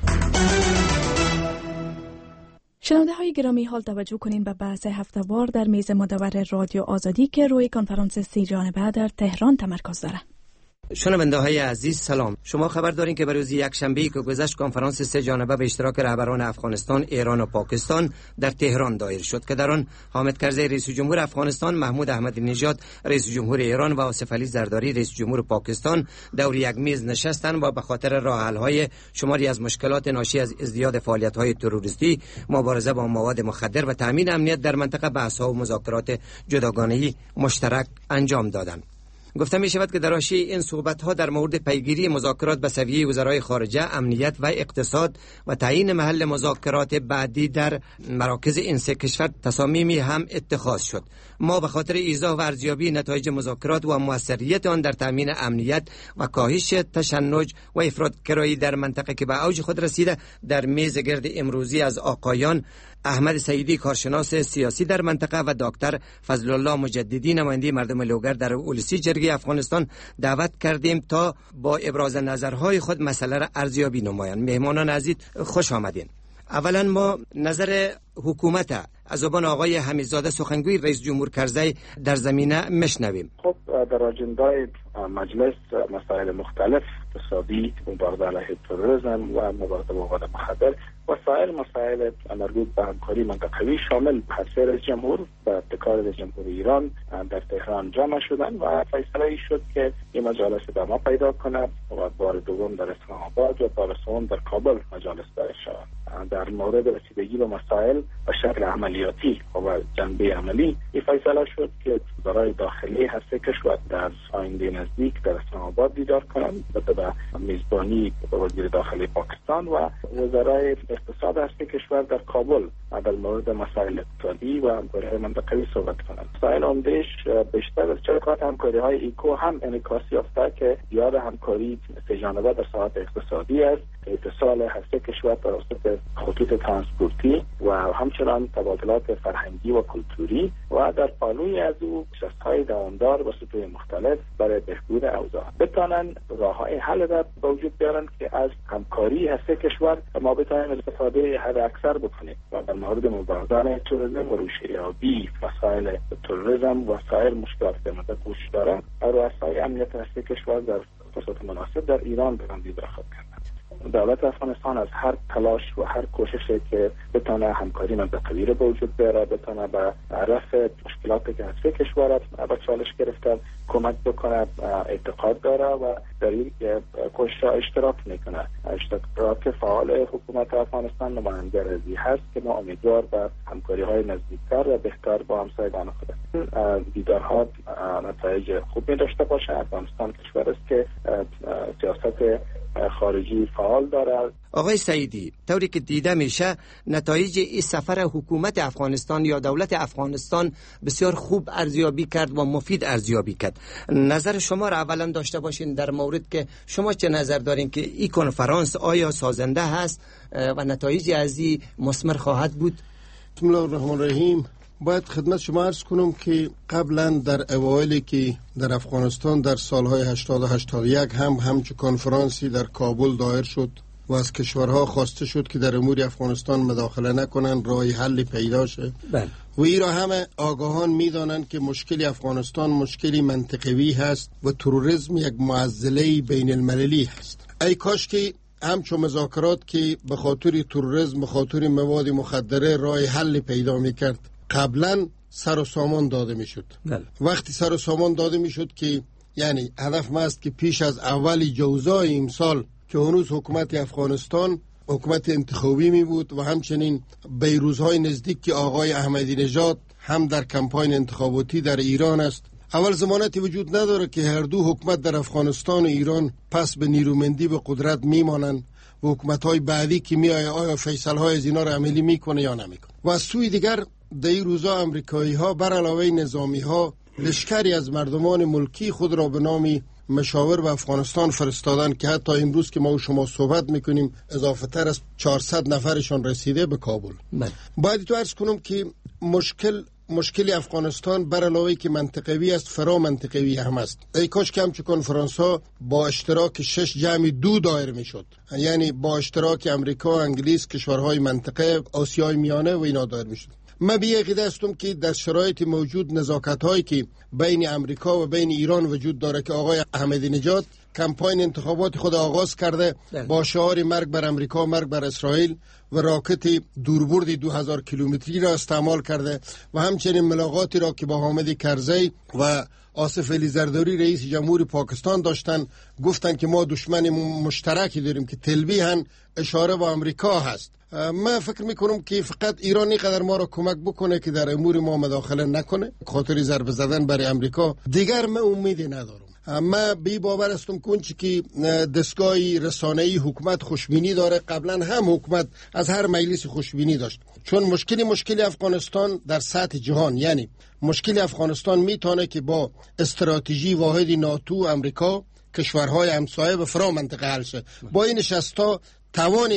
شنونده های گرامی، حال توجه کنین به بحث هفته‌وار در میز مدور رادیو آزادی که روی کنفرانس 3 جانبه در تهران تمرکز دارد. شنونده های عزیز سلام. شما خبر دارین که روز یکشنبه که گذشت کنفرانس 3 جانبه به اشتراک رهبران افغانستان، ایران و پاکستان در تهران دایر شد که در آن حامد کرزی رئیس جمهور افغانستان، محمود احمدی نژاد رئیس جمهور ایران و آصف علی زرداری رئیس جمهور پاکستان دور یک میز نشستند و به خاطر راه حل های شماری از مشکلات ناشی از ازدیاد فعالیت های تروریستی، مبارزه با مواد مخدر و تامین امنیت در منطقه بحث ها و مذاکرات جداگانه‌ای مشترک انجام دادند. گفته می شود که در حاشیه این صحبت ها در مورد پیگیری مذاکرات به سویه وزرای خارجه، امنیت و اقتصاد و تعیین محل مذاکرات بعدی در مراکز این سه کشور تصامیمی هم اتخاذ شد. ما به خاطر ایضاح و ارزیابی نتایج مذاکرات و موثریت آن در تامین امنیت و کاهش تشنج و افراطگرایی در منطقه که به اوج خود رسیده در میز گرد امروزی از آقایان احمد سعیدی کارشناس سیاسی در منطقه و دکتر فضل الله مجددی نماینده مردم لوگر در اولسی جرگه افغانستان دعوت کردیم تا با ابراز نظرهای خود مسئله را ارزیابی نمایند. مهمانان عزیز خوش آمدین. اولا ما نظر حکومت از زبان آقای حمیدزاده سخنگوی رئیس جمهور کرزی در زمینه مشنویم. خب در اجندای مجلس مسائل مختلف، اقتصادی، مبارزه علیه تروریسم و مبارزه با مواد مخدر و سایر مسائل مربوط به همکاری منطقوی شامل حضرت رئیس جمهور و ابتکار رئیس جمهور ایران در تهران جمع شدند و فیصله شد که این مجالس ادامه پیدا کند و بار دوم در اسلام آباد و بار سوم در کابل مجالس دایر شود. در مورد رسیدگی به مسائل و شکل عملیاتی و جنبه عملی این فیصله شد که برای داخلی هر سه کشور در آینده نزدیک در اسلام آباد دیدار کنند به میزبانی وزیر داخلی پاکستان و وزرای اقتصاد هر سه کشور در کابل در مورد مسائل اقتصادی و همکاری منطقه‌ای صحبت کنند. مسائل عمده‌اش بیشتر از چرخات همکاری‌های ایکو هم انعکاس یافته که یاد همکاری سه جانبه در ساحت اقتصادی است، اتصال هر سه کشور توسط خطوط ترانسپورتی و همچنان تبادلات فرهنگی و کلتوری و در پالوی از او نشست‌های دوامدار با سطوح مختلف برای بهبود اوضاع بتونن راه‌های حل را به وجود بیارن که از همکاری هر سه کشور ما بتونیم استفاده حد اکثر بکنیم و در مورد مبارزه تروریسم و روشیابی مسائل تروریسم و سایر مشکلات که مدت وجود دارند رؤسای امنیت هر سه کشور در فرصت مناسب در ایران بگردید را خود کردند. دولت افغانستان از هر تلاش و هر کوششی که بتونه همکاری منطقوی رو به وجود بیاره، بتونه به رفع مشکلاتی که از سه کشور به چالش گرفته کمک بکنه، اعتقاد داره و در این کوشش اشتراک میکنه. اشتراک فعال حکومت افغانستان نمایندگی هست که ما امیدوار به همکاری های نزدیکتر و بهتر با همسایگان خود دیدارها نتایج خوب می داشته باشه. افغانستان کشور است که سیاست خارجی فعال دارد. آقای سعیدی، طوری که دیده میشه نتایج این سفر حکومت افغانستان یا دولت افغانستان بسیار خوب ارزیابی کرد و مفید ارزیابی کرد. نظر شما را اولا داشته باشین در مورد که شما چه نظر دارین که این کنفرانس آیا سازنده هست و نتایج از این مثمر خواهد بود؟ بسم الله الرحمن الرحیم. باید خدمت شما عرض کنم که قبلا در اوایلی که در افغانستان در سالهای 80 و 81 همچه کنفرانسی در کابل دایر شد و از کشورها خواسته شد که در امور افغانستان مداخله نکنن، راه حل پیدا شه. و این را همه آگاهان میدانند که مشکل افغانستان مشکلی منطقوی هست و تروریسم یک معضله بین المللی هست. ای کاش که همچون مذاکرات که به خاطر تروریسم، به خاطر مواد مخدره راه حل پیدا میکرد قبلا سر و سامان داده میشد. وقتی سر و سامان داده میشد که یعنی هدف ما است که پیش از اول جوزای امسال که هنوز حکومت افغانستان حکومت انتخابی می بود و همچنین بیروزهای نزدیک که آقای احمدی نژاد هم در کمپاین انتخاباتی در ایران است، اول ضمانتی وجود نداره که هر دو حکومت در افغانستان و ایران پس به نیرومندی به قدرت میمانند و حکومت‌های بعدی که میآید آیا فیصل‌های از اینا را عملی میکنه یا نمیکنه. و از سوی دیگر در این روزا امریکایی‌ها بر علاوه نظامی‌ها لشکری از مردمان ملکی خود را به نام مشاور به افغانستان فرستادن که حتی امروز که ما و شما صحبت میکنیم اضافه تر از 400 نفرشان رسیده به کابل. باید تو عرض کنم که مشکل افغانستان بر علاوه که منطقوی است فرا منطقوی هم است. ای کاش که همچه کنفرانس ها با اشتراک 6 جمع 2 دایر می شد، یعنی با اشتراک امریکا، انگلیس، کشورهای منطقه آسیای میانه و اینا دایر می شد. من به عقیده هستم که در شرایط موجود نزاکت هایی که بین امریکا و بین ایران وجود داره که آقای احمدی نژاد کمپاین انتخابات خود آغاز کرده با شعار مرگ بر امریکا، مرگ بر اسرائیل و راکت دوربرد 2000 کیلومتری را استعمال کرده و همچنین ملاقاتی را که با حامد کرزی و آصف علی زرداری رئیس جمهور پاکستان داشتن، گفتن که ما دشمن مشترکی داریم که تلویحاً اشاره با امریکا هست. من فکر میکنم که فقط ایران اینقدر ما را کمک بکنه که در امور ما مداخله نکنه خاطر ضربه زدن برای امریکا، دیگر من امیدی ندارم. من بی باور هستم که اونچه که دستگاه رسانه‌ای حکومت خوشبینی داره قبلا هم حکومت از هر مجلس خوشبینی داشت، چون مشکل افغانستان در سطح جهان، یعنی مشکل افغانستان میتونه که با استراتژی واحد ناتو، امریکا، کشورهای همسایه و فرا منطقه حل شه. با این نشستا توان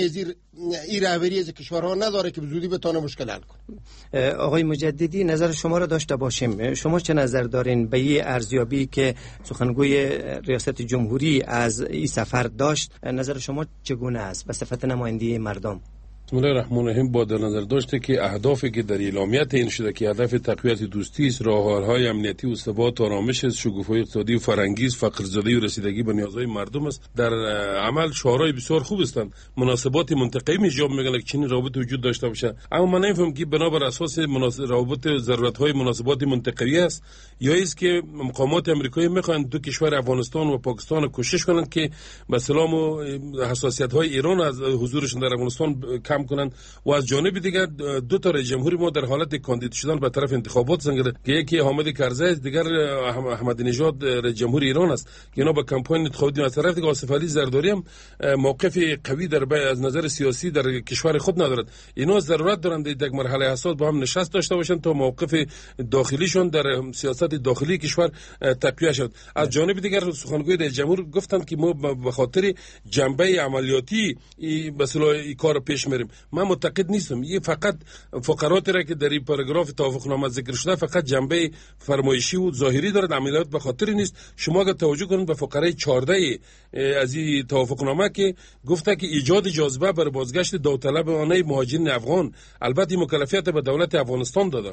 این رهبری از کشورها نداره که به زودی بتونه مشکل حل کنه. آقای مجددی، نظر شما را داشته باشیم. شما چه نظر دارین به این ارزیابی که سخنگوی ریاست جمهوری از این سفر داشت؟ نظر شما چگونه است به صفت نماینده مردم؟ بسم الله الرحمن الرحیم. با در نظر داشته که اهدافی که در اعلامیه این شده که هدف تقویت دوستی است، راهکارهای امنیتی و ثبات، آرامش است، شکوفایی اقتصادی و فرهنگی، فقرزدایی و رسیدگی به نیازهای مردم است، در عمل شعارهای بسیار خوب هستند. مناسبات منطقه‌ای میجاب میگن که چنین رابط وجود داشته باشه، اما من نمیفهم که بنابر اساس رابط ضرورت‌های مناسبات منطقه‌ای است یا است که مقامات آمریکایی میخوان دو کشور افغانستان و پاکستان کوشش کنند که به سلام و حساسیت‌های ایران از حضورشون در افغانستان کم کنند و از جانب دیگر دو تا رئیس جمهوری ما در حالت کاندید شدن به طرف انتخابات سنگره که یکی حامد کرزی است، دیگر احمدی نژاد رئیس جمهور ایران است که اینا با کمپاین انتخاباتی از طرف دیگر آصف علی زرداری هم موقف قوی در از نظر سیاسی در کشور خود ندارد. اینا ضرورت دارند در یک مرحله حساس با هم نشست داشته باشند تا موقف داخلیشون در سیاست داخلی کشور تقویت شد. از جانب دیگر سخنگوی رئیس جمهور گفتند که ما به خاطر جنبه عملیاتی به اصطلاح این کار پیش میریم. من معتقد نیستم. این فقط فقراتی را که در این پاراگراف توافقنامه ذکر شده فقط جنبه فرمایشی و ظاهری دارد، عملیات به خاطر نیست. شما اگر توجه کنید به فقره 14 از این توافقنامه که گفته که ایجاد جاذبه برای بازگشت داوطلبانه مهاجرین افغان، البته مکلفیت به دولت افغانستان داده،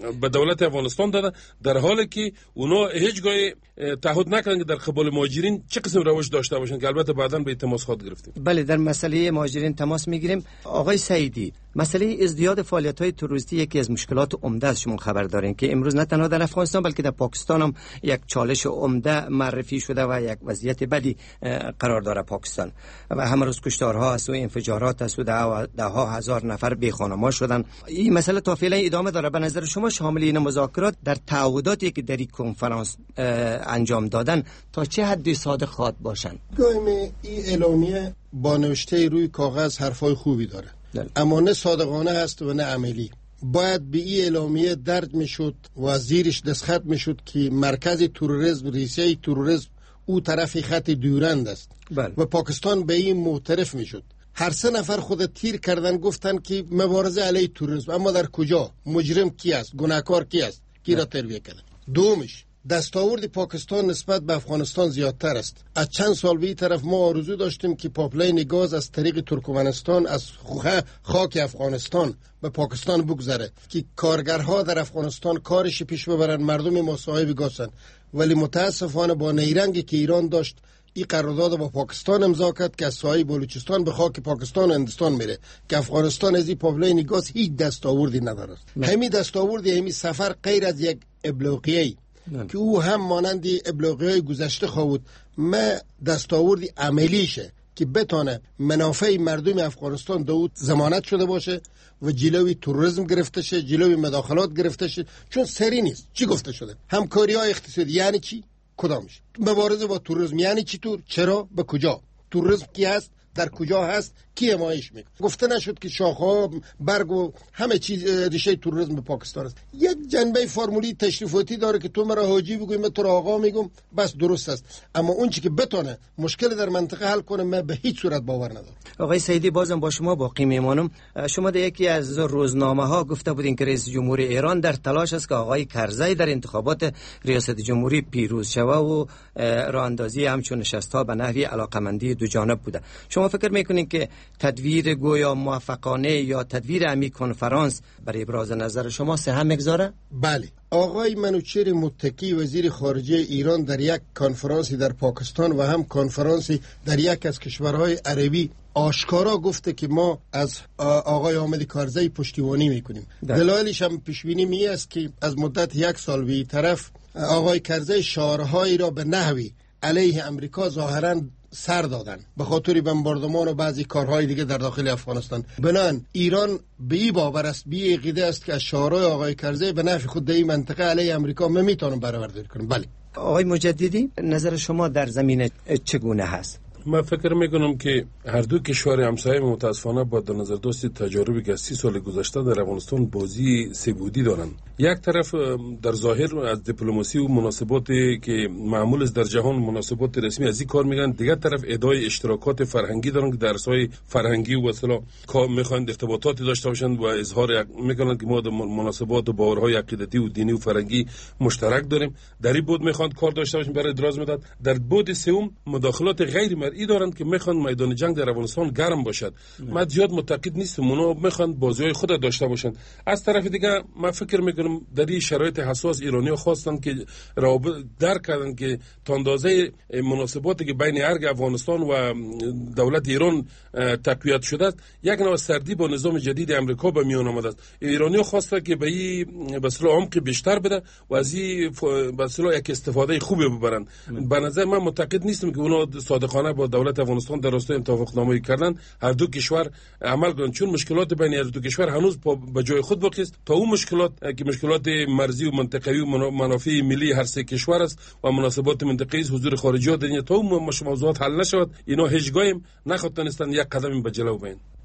در حالی که اونا هیچگاه تعهد نکردن که در قبال مهاجرین چه قسم روش داشته باشند که البته بعداً به تماس خواهد گرفتیم. بله، در مسئله مهاجرین تماس میگیریم. آقای سعیدی، مسئله ازدیاد فعالیت‌های تروریستی یکی از مشکلات عمده است. شما خبر دارین که امروز نه تنها در افغانستان بلکه در پاکستان هم یک چالش عمده معرفی شده و یک وضعیت بدی قرار داره پاکستان و همه روز کشتارها است و انفجارات است و ده ها هزار نفر بی خانمان شدن. این مسئله تا فعلا ادامه داره. به نظر شما شامل این مذاکرات در تعهداتی که در این کنفرانس انجام دادن تا چه حدی صادق خواهد باشند؟ این اعلامیه با نوشته روی کاغذ حرفای خوبی داره، اما نه صادقانه هست و نه عملی. باید به این اعلامیه درج میشد و زیرش دستخط میشد که مرکز تروریسم، ریشه تروریسم او طرف خط دیورند است. و پاکستان به این معترف میشد. هر سه نفر خود تیر کردن، گفتن که مبارزه علیه تروریسم، اما در کجا؟ مجرم کی است؟ گناهکار کی است؟ کی را تربیه کردن؟ دومش دستاورد پاکستان نسبت به افغانستان زیادتر است. از چند سال به این طرف ما آرزو داشتیم که پایپلاین گاز از طریق ترکمنستان از خاک افغانستان به پاکستان بگذره که کارگرها در افغانستان کارش پیش ببرن، مردم ما صاحب گازن. ولی متاسفانه با نیرنگی که ایران داشت این قرارداد با پاکستان امضا کرد که از ساحل بلوچستان به خاک پاکستان و هندوستان میره که افغانستان از این پایپلاین گاز هیچ دستاوردی نداره. همین دستاوردی همین سفر غیر از یک ابلاغیه که او هم مانند ابلاغیه‌های گذشته خواهد ما دستاوردی عملیشه که بتانه منافع مردم افغانستان داود ضمانت شده باشه و جلوی تروریسم گرفته شه، جلوی مداخلات گرفته شه. چون سری نیست. چی گفته شده؟ همکاری‌های اقتصادی یعنی چی؟ کدامش؟ مبارزه با تروریسم یعنی چی طور؟ چرا؟ به کجا؟ تروریسم کی هست؟ در کجا هست؟ کی حمایش میکنه؟ گفته نشد که شاخه‌ها، برگ و همه چیز ریشه تروریسم به پاکستان است. یک جنبه فرمولی تشریفاتی داره که تو مرا حاجی بگوی، من تو را آقا میگم، بس درست است. اما اون چی که بتونه مشکل در منطقه حل کنه من به هیچ صورت باور ندارم. آقای سعیدی، بازم با شما باقی میمانم. شما در یکی از روزنامه‌ها گفته بودین که رئیس جمهوری ایران در تلاش است که آقای کرزی در انتخابات ریاست جمهوری پیروز شود و راه اندازی همچون نشست‌ها به نحوی علاقمندی دو جانب بوده. شما فکر میکنین که تدویر گویا موفقانه یا تدویر امی کنفرانس برای ابراز نظر شما سهم میگذاره؟ بله. آقای منوچهر متکی وزیر خارجه ایران در یک کنفرانسی در پاکستان و هم کنفرانسی در یک از کشورهای عربی آشکارا گفته که ما از آقای حامد کرزی پشتیبانی میکنیم. دلایلش هم پیشبینی می است که از مدت یک سال به طرف آقای کرزی شعارهایی را به نحوی علیه امریکا ظاهراً سر دادن به خاطر بمباردمان و بعضی کارهای دیگه در داخل افغانستان. بنان ایران به این باور است، به این عقیده است که از شعارهای آقای کرزی به نفع خود در این منطقه علیه امریکا ما میتونیم برآورداری کنیم. بله. آقای مجددی، نظر شما در زمینه چگونه هست؟ من فکر میکنم که هر دو کشور همسایه متاسفانه با در نظر داشت تجاربی که 30 سال گذشته در افغانستان بازی سه‌بعدی دارند. یک طرف در ظاهر از دیپلماسی و مناسباتی که معمول است در جهان، مناسبات رسمی از این کار میگن، دیگر طرف ادعای اشتراکات فرهنگی دارن که درس‌های فرهنگی و اصلا میخوان ارتباطاتی داشته باشند و اظهار میکنن که ما در مناسبات و باورهای عقیدتی و دینی و فرهنگی مشترک داریم. در این بود میخوان کار داشته باشن برای دراز مدت. در بود سوم مداخلات غیر مرئی دارند که میخوان میدان جنگ در افغانستان گرم باشد. من زیاد معتقد نیستم اونا میخوان بازی‌های خود داشته باشند. از طرف دیگه من فکر میکنم در این شرایط حساس ایرانی‌ها خواستن که روابط درک کردن که تا اندازه مناسباتی که بین ارگ افغانستان و دولت ایران تقویت شده است، یک نوع سردی با نظام جدید امریکا به میان آمده است. ایرانی‌ها خواستن که به این به اصطلاح عمق بیشتر بده و از این به اصطلاح یک استفاده خوبی ببرن. به نظر من معتقد نیستم که اونا صادقانه با دولت افغانستان در راستای توافقنامه کردن هر دو کشور عمل کنند، چون مشکلات بین هر دو کشور هنوز به جای خود باقی است. تا اون مشکلات که مشکلات مرزی و منطقه‌ای و منافع ملی هر سه کشور است و مناسبات منطقه‌ای حضور خارجی ها در تا اون موضوعات حل نشود، اینا هیچگاه نخواد تونستن یک قدم به جلو ببرند.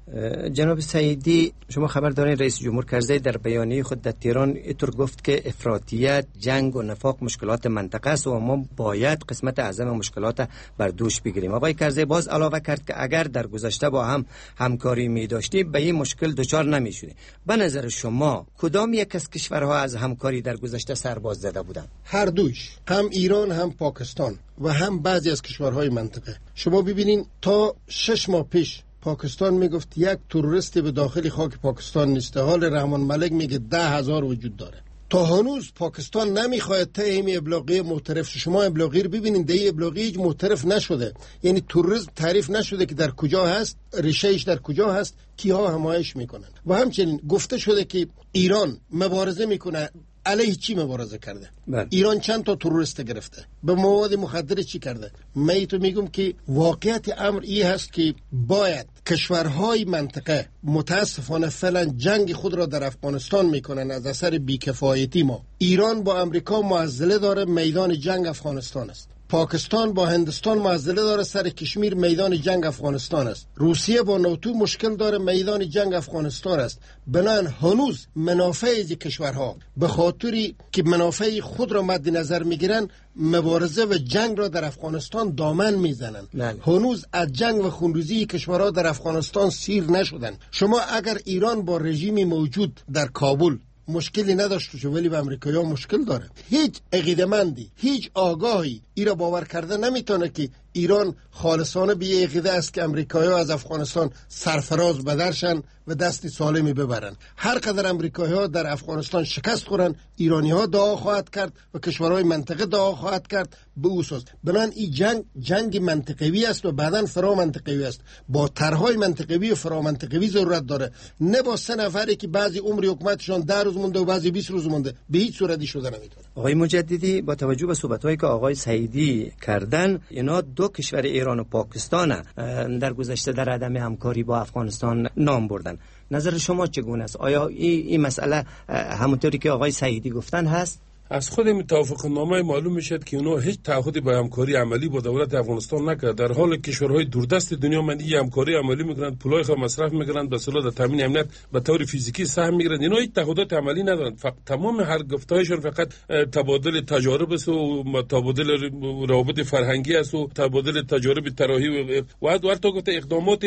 جناب سعیدی، شما خبر دارین رئیس جمهور کرزی در بیانیه خود در تهران اینطور گفت که افراطیت، جنگ و نفاق مشکلات منطقه است و ما باید قسمت اعظم مشکلات بر دوش بگیریم. آقای کرزی باز علاوه کرد که اگر در گذشته با هم همکاری می داشتیم به این مشکل دچار نمی شدیم. به نظر شما کدام یک از کشورها از همکاری در گذشته سرباز زده بودند؟ هر دوش، هم ایران هم پاکستان و هم بعضی از کشورهای منطقه. شما ببینین تا 6 ماه پیش پاکستان میگفت یک تروریست به داخل خاک پاکستان نیست، حال رحمان ملک میگه 10,000 وجود داره. تا هنوز پاکستان نمیخواد تا این ابلاغی معترف. شما ابلاغی رو ببینید، ده ابلاغی هیچ معترف نشده، یعنی تروریسم تعریف نشده که در کجا هست، ریشهش در کجا هست، کیها حمایش میکنن. و همچنین گفته شده که ایران مبارزه میکنه. علیه چی مبارزه کرده؟ ایران چند تا تروریست گرفته؟ به مواد مخدر چی کرده؟ من تو میگم که واقعیت امر این هست که باید کشورهای منطقه متاسفانه فعلا جنگ خود را در افغانستان میکنن از اثر بیکفایتی ما. ایران با امریکا معضله داره، میدان جنگ افغانستان است. پاکستان با هندستان معضله داره، سر کشمیر میدان جنگ افغانستان است. روسیه با ناتو مشکل داره، میدان جنگ افغانستان است. بنان هنوز منافع از کشورها به خاطری که منافع خود را مد نظر میگیرن مبارزه و جنگ را در افغانستان دامن میزنن. هنوز از جنگ و خونریزی کشورها در افغانستان سیر نشدن. شما اگر ایران با رژیمی موجود در کابل مشکلی نداشته شو، ولی به امریکایی‌ها مشکل داره. هیچ عقیده‌مندی، هیچ آگاهی ایرا باور کرده نمیتونه که ایران خالصانه به یه عقیده است که امریکایی‌ها از افغانستان سرفراز بدرشن و دست سالمی ببرن. هر قدر امریکایی‌ها در افغانستان شکست خورن، ایرانی‌ها دعا خواهد کرد و کشورهای منطقه دعا خواهد کرد به اوساس. بنان این جنگ منطقوی است و بعداً فرا منطقوی است. با طرح‌های منطقوی و فرا منطقوی ضرورت داره، نه با 3 نفری که بعضی عمر حکومتشون 10 روز مونده و بعضی 20 روز مونده. به هیچ صورتی شده نمیتونه. آقای مجددی، با توجه به صحبت‌هایی که آقای سعیدی کردن، اینا دو کشور ایران و پاکستان در گذشته در عدم همکاری با افغانستان نام بردن. نظر شما چگونه است؟ آیا این مسئله همونطوری که آقای سعیدی گفتن هست؟ از خود این توافقنامه معلوم میشد که اونا هیچ تعهدی به همکاری عملی با دولت افغانستان نکرد، در حال کشورهای دوردست دنیا من این همکاری عملی میکنند، پولای خود مصرف میکنند، به صورت تامین امنیت به طور فیزیکی سهم میگیرند. اینا هیچ تعهدات عملی ندارند، فقط تمام هر گفتهایشون فقط تبادل تجارب است و تبادل روابط فرهنگی است و تبادل تجارب طراحی و حتی گفته اقدامات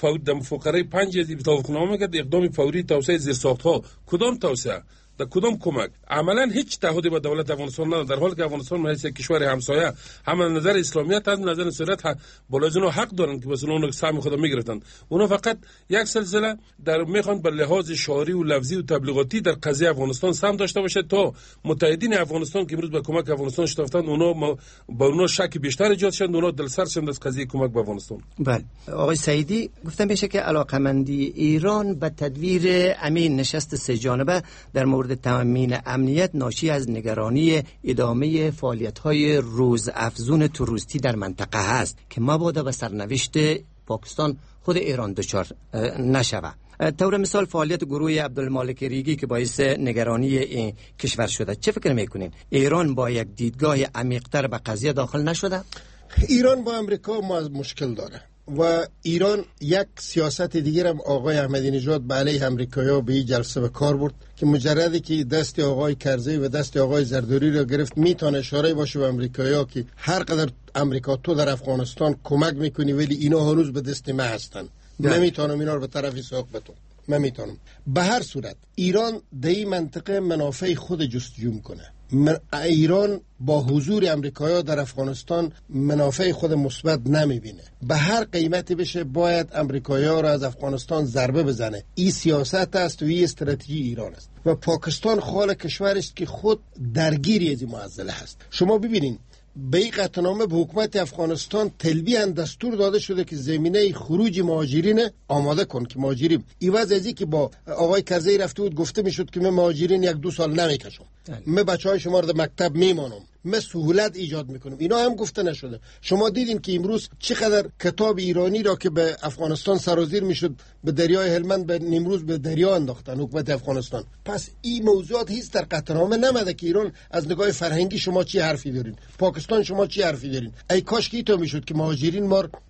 فقرای 5 از توافقنامه کرد، اقدام فوری توسعه زیرساخت‌ها. کدام توسعه؟ در کدام کمک؟ عملا هیچ تعهدی با دولت افغانستان نداره، در حالی که افغانستان محیط کشور همسایه هم از نظر اسلامیت هم از نظر شریعت بالازنو حق دارن که مثلا اون سهم خود میگرفتن. اونا فقط یک سلسله در میخوان به لحاظ شعاری و لفظی و تبلیغاتی در قضیه افغانستان سهم داشته باشه تا متحدین افغانستان که امروز به کمک افغانستان شتافتن اونا با اونا شک بیشتر ایجاد شد، اونا دلسر شدند از قضیه کمک به افغانستان. بله آقای سعیدی، گفتم میشه که علاقمندی ایران به تدویر امین نشست 3 جانبه در مورد تامین امنیت ناشی از نگرانی ادامه فعالیت‌های روزافزون تروریستی در منطقه است که مبادا به سرنوشت پاکستان خود ایران دچار نشود. طور مثال فعالیت گروه عبدالمالک ریگی که باعث نگرانی این کشور شده، چه فکر میکنین؟ ایران با یک دیدگاه عمیق‌تر به قضیه داخل نشده؟ ایران با امریکا مشکل داره و ایران یک سیاست دیگر هم آقای احمدی نژاد به علیه امریکایی‌ها به این جلسه به کار برد که مجردی که دست آقای کرزی و دست آقای زرداری را گرفت میتونه اشاره باشه به امریکایی‌ها که هر قدر امریکا تو در افغانستان کمک میکنی ولی اینا هنوز به دست ما هستن، نمیتونم اینا رو به طرفی ساق بتون، نمیتونم. به هر صورت ایران در این منطقه منافع خود جستجو میکنه. ایران با حضور امریکایی‌ها در افغانستان منافع خود مثبت نمیبینه. به هر قیمتی بشه باید امریکایی‌ها را از افغانستان ضربه بزنه. این سیاست است و این استراتژی ایران است و پاکستان خال کشور است که خود درگیری از این معضله هست. شما ببینید به این قطعنامه به حکومت افغانستان تلبیحاً دستور داده شده که زمینه خروج مهاجرین آماده کن که مهاجرین ایواز ازی که با آقای کرزی رفته بود گفته میشد که من مهاجرین 1-2 سال نمیکشم، من بچهای شما رو در مکتب میمانم، من سهولت ایجاد میکنم. اینا هم گفته نشده. شما دیدین که امروز چقدر کتاب ایرانی را که به افغانستان سرازیر میشد به دریای هلمند به نیمروز به دریا انداختن حکومت افغانستان. پس این موضوعات هیچ در قطعنامه نمده که ایران از نگاه فرهنگی شما چی حرفی دارین، پاکستان شما چی حرفی دارین. ای کاش که تو میشد که مهاجرین ما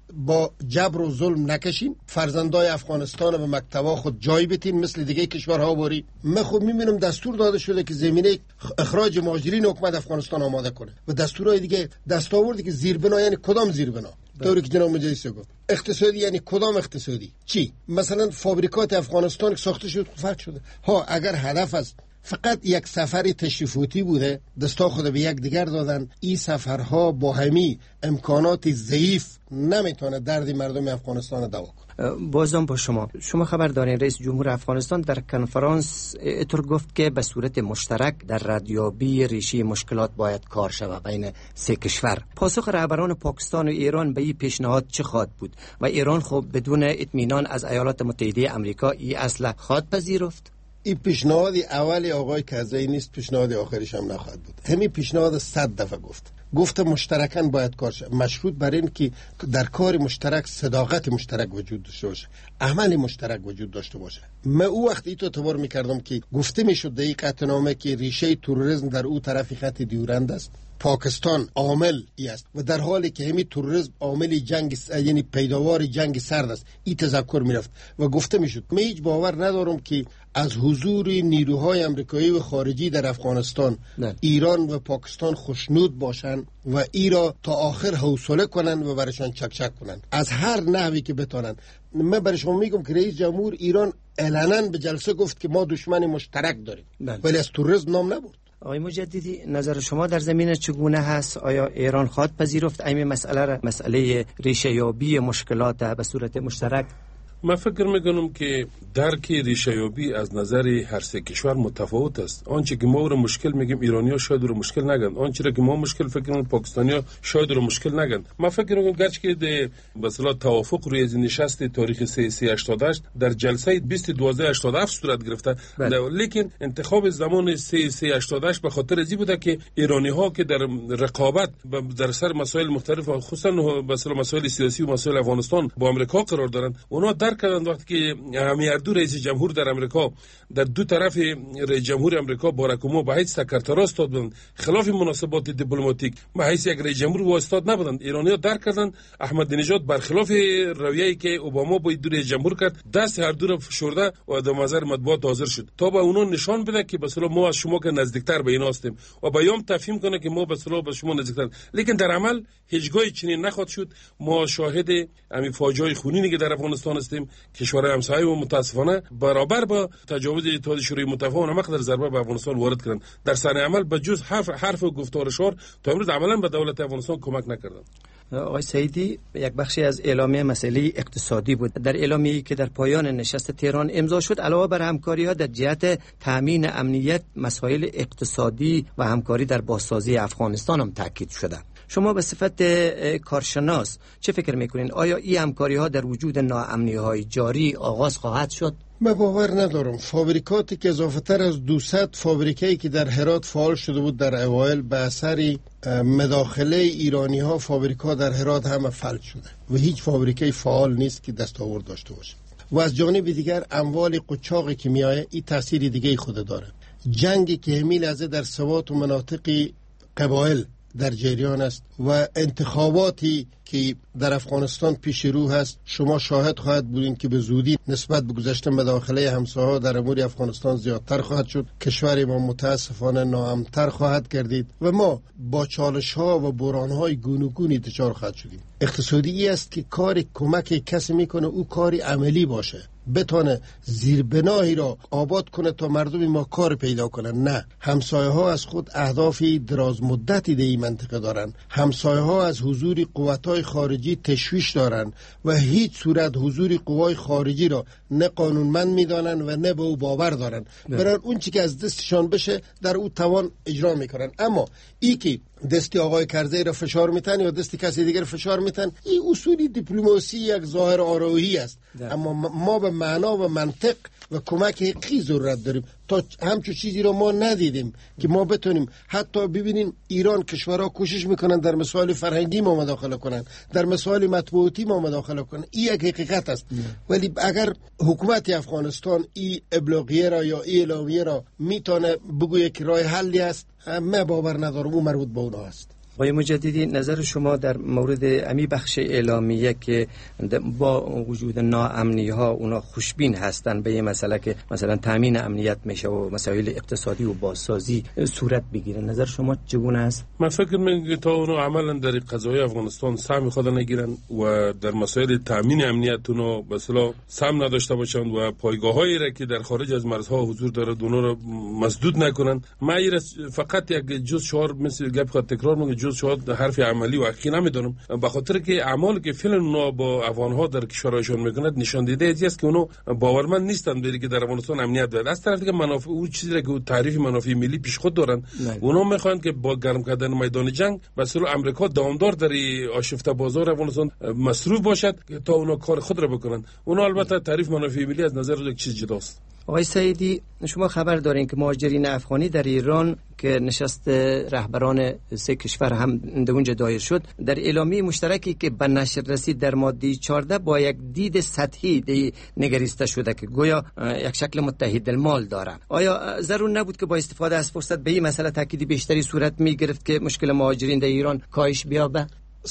با جبر و ظلم نکشیم، فرزندای افغانستان به مکتبا خود جای بتین مثل دیگه کشورها باری. من خود میبینم دستور داده شده که زمینه اخراج مهاجرین حکومت افغانستان آماده کنه و دستورهای دیگه دستاوردی که زیربنا. یعنی کدام زیربنا؟ طوری که جناب مجلس گفت اقتصادی، یعنی کدام اقتصادی؟ چی؟ مثلا فابریکات افغانستان که ساخته شد فتح شده. ها اگر هدف از فقط یک سفر تشریفاتی بوده، دستا خود به یک دیگر دادن. این سفرها با همی امکانات ضعیف نمیتونه درد مردم افغانستان دوا کنه. بازم با شما خبر دارین رئیس جمهور افغانستان در کنفرانس اینطور گفت که به صورت مشترک در ردیابی ریشه مشکلات باید کار شود بین سه کشور. پاسخ رهبران پاکستان و ایران به این پیشنهاد چه خواهد بود و ایران خب بدون اطمینان از ایالات متحده آمریکا این اصلا خواهد پذیرفت؟ این پیشنهاد اولی آقای کرزی نیست، پیشنهاد آخرش هم نخواهد بود. همین پیشنهاد 100 دفعه گفت مشترکاً باید کار شد، مشروط بر این که در کار مشترک صداقت مشترک وجود داشته باشه، عمل مشترک وجود داشته باشه. من او وقتی تو اعتبار میکردم که گفته میشد در این قطعنامه که ریشه تروریسم در او طرف خط دیورند است، پاکستان عامل است و در حالی که همین تروریسم عامل جنگ یعنی پیداوار جنگ سرد است، این تذکر میرفت و گفته میشد. من هیچ باور ندارم که از حضور نیروهای امریکایی و خارجی در افغانستان ایران و پاکستان خوشنود باشند و ایرا تا آخر حوصله کنند و برشان چک کنند از هر نحوی که بتونن. من برای شما میگم که رئیس جمهور ایران اعلاناً به جلسه گفت که ما دشمن مشترک داریم ولی از تروریسم نام نبرد. آقای مجددی نظر شما در زمینه چگونه هست؟ آیا ایران خواهد پذیرفت این مسئله ریشه یابی مشکلات به صورت مشترک؟ من فکر میکنم که درک ریشه یابی از نظر هر سه کشور متفاوت است. آنچه که ما رو مشکل میگیم ایرانی‌ها شاید رو مشکل نگن، آنچه که ما مشکل فکر میکنیم پاکستانی‌ها شاید رو مشکل نگن. من فکر میکنم گرچه که به اصطلاح توافق روی از نشست تاریخ 3388 در جلسه 20/12/87 صورت گرفته، لیکن انتخاب زمان 3388 به خاطر ازی بوده که ایرانی‌ها که در رقابت در سر مسائل مختلف خصوصا به اصطلاح مسائل سیاسی و مسائل افغانستان با آمریکا قرار دارند، اونا درک کردند وقتی که همیاردو رئیس جمهور در امریکا در دو طرف رئیس جمهور امریکا باراک اوباما به حیث سکرترا استاد بودند، خلاف مناسبات دیپلماتیک به حیث یک رئیس جمهور واسطاد نبودند. ایرانی‌ها درک کردند احمدی نژاد برخلاف رویه‌ای که اوباما با دو رئیس جمهور کرد دست هر دو را فشرده و در محضر مطبوعات حاضر شد تا به اونها نشان بده که مثلا ما از شما که نزدیکتر به اینا هستیم و بیان تفهیم کنه که ما مثلا به شما نزدیکتر، لیکن در عمل هیچگاه چنین نخواهد شد. ما شاهد همین فاجعه خونینی که در افغانستان هستیم. کشورهای همسایه و متاسفانه برابر با تجاوز اتحادیه شوروی متفاهم نمک در ضربه به افغانستان وارد کردند، در صحنه عمل به جز حرف و گفتار شعار تا امروز عملا به دولت افغانستان کمک نکردند. آقای سعیدی، یک بخشی از اعلامیه مسئله اقتصادی بود. در اعلامیه‌ای که در پایان نشست تهران امضا شد علاوه بر همکاری‌ها در جهت تامین امنیت، مسائل اقتصادی و همکاری در بازسازی افغانستان هم تاکید شده. شما به صفت کارشناس چه فکر میکنین؟ آیا این همکاری‌ها در وجود ناامنی‌های جاری آغاز خواهد شد؟ من باور ندارم. فابریکاتی که اضافه تر از 200 فابریکه‌ای که در هرات فعال شده بود در اوایل به اثر مداخله ایرانی ها، فابریکا در هرات هم فلج شده و هیچ فابریکه فعال نیست که دستاورد داشته باشه. و از جانب دیگر اموال قاچاقی که میآید این تاثیر دیگه خود داره. جنگی که همین لحظه در سوات و مناطق قبایل در جریان است و انتخاباتی که در افغانستان پیش رو هست، شما شاهد خواهد بودین که به زودی نسبت به گذشته مداخله همسایه‌ها در امور افغانستان زیادتر خواهد شد. کشور ما متاسفانه ناامن‌تر خواهد گردید و ما با چالش‌ها و بحران‌های گوناگونی دچار خواهد شدیم. اقتصادی است که کار کمک کسی میکنه او کاری عملی باشه، بتونه زیربنایی را آباد کنه تا مردم ما کار پیدا کنن. نه، همسایه ها از خود اهدافی دراز مدتی در این منطقه دارن. همسایه ها از حضور قوت‌های خارجی تشویش دارن و هیچ صورت حضور قوای خارجی را نه قانونمند میدانن و نه به او باور دارن. برای اون چی که از دستشان بشه در او توان اجرا میکنن. اما ای که دستی آقای کرزی را فشار میتن یا دستی کسی دیگر فشار میتن، این اصولی دیپلماسی یک ظاهر آرایی است. اما ما به معنا و منطق و کمک حقیقی ضرورت داریم تا همچون چیزی را ما ندیدیم که ما بتونیم. حتی ببینیم ایران کشورها کوشش میکنن در مسائل فرهنگی ما مداخله کنن، در مسائل مطبوعاتی ما مداخله کنن. این یک حقیقت است. ولی اگر حکومت افغانستان این ابلاغیه را یا این اعلامیه را میتونه بگویه که راه حلی است، من باور ندارم او مربوط به اونها است. آقای مجددی، نظر شما در مورد امی بخش اعلامیه که با وجود ناامنی ها اونا خوشبین هستن به یه مسئله که مثلا تامین امنیت میشه و مسائل اقتصادی و بازسازی صورت بگیره، نظر شما چگونه است؟ من فکر می‌کنم تا اونا عملا در قضای افغانستان سهم خود نگیرن و در مسائل تامین امنیت اونا مثلا سهم نداشته باشند و پایگاه‌هایی را که در خارج از مرزها حضور داره اونا را مسدود نکنن. من فقط یک جز شعار مثل گپ خود تکرار میگم، جز شعار حرف عملی و حقیقی نمیدونم، به خاطر که اعمالی که فعلا اونا با افغان‌ها در کشورشون میکنند نشان دیده است که اونا باورمند نیستند بری که در افغانستان امنیت بیاد. از طرفی که منافع اون چیزی را که تعریف منافع ملی پیش خود دارن، اونا میخوان که با گرم کردن میدان جنگ مثلا امریکا دامدار در آشفته بازار افغانستان مصروف باشد تا اونا کار خود را بکنن. اونا البته تعریف منافع ملی از نظر یک چیز جداست. آقای سعیدی، شما خبر دارین که مهاجرین افغانی در ایران که نشست رهبران 3 کشور هم در اونجا دایر شد، در اعلامیه مشترکی که به نشر رسید در ماده 14 با یک دید سطحی نگریسته شده که گویا یک شکل متحد المال داره. آیا ضرور نبود که با استفاده از فرصت به این مسئله تاکید بیشتری صورت می گرفت که مشکل مهاجرین در ایران کاهش بیابه؟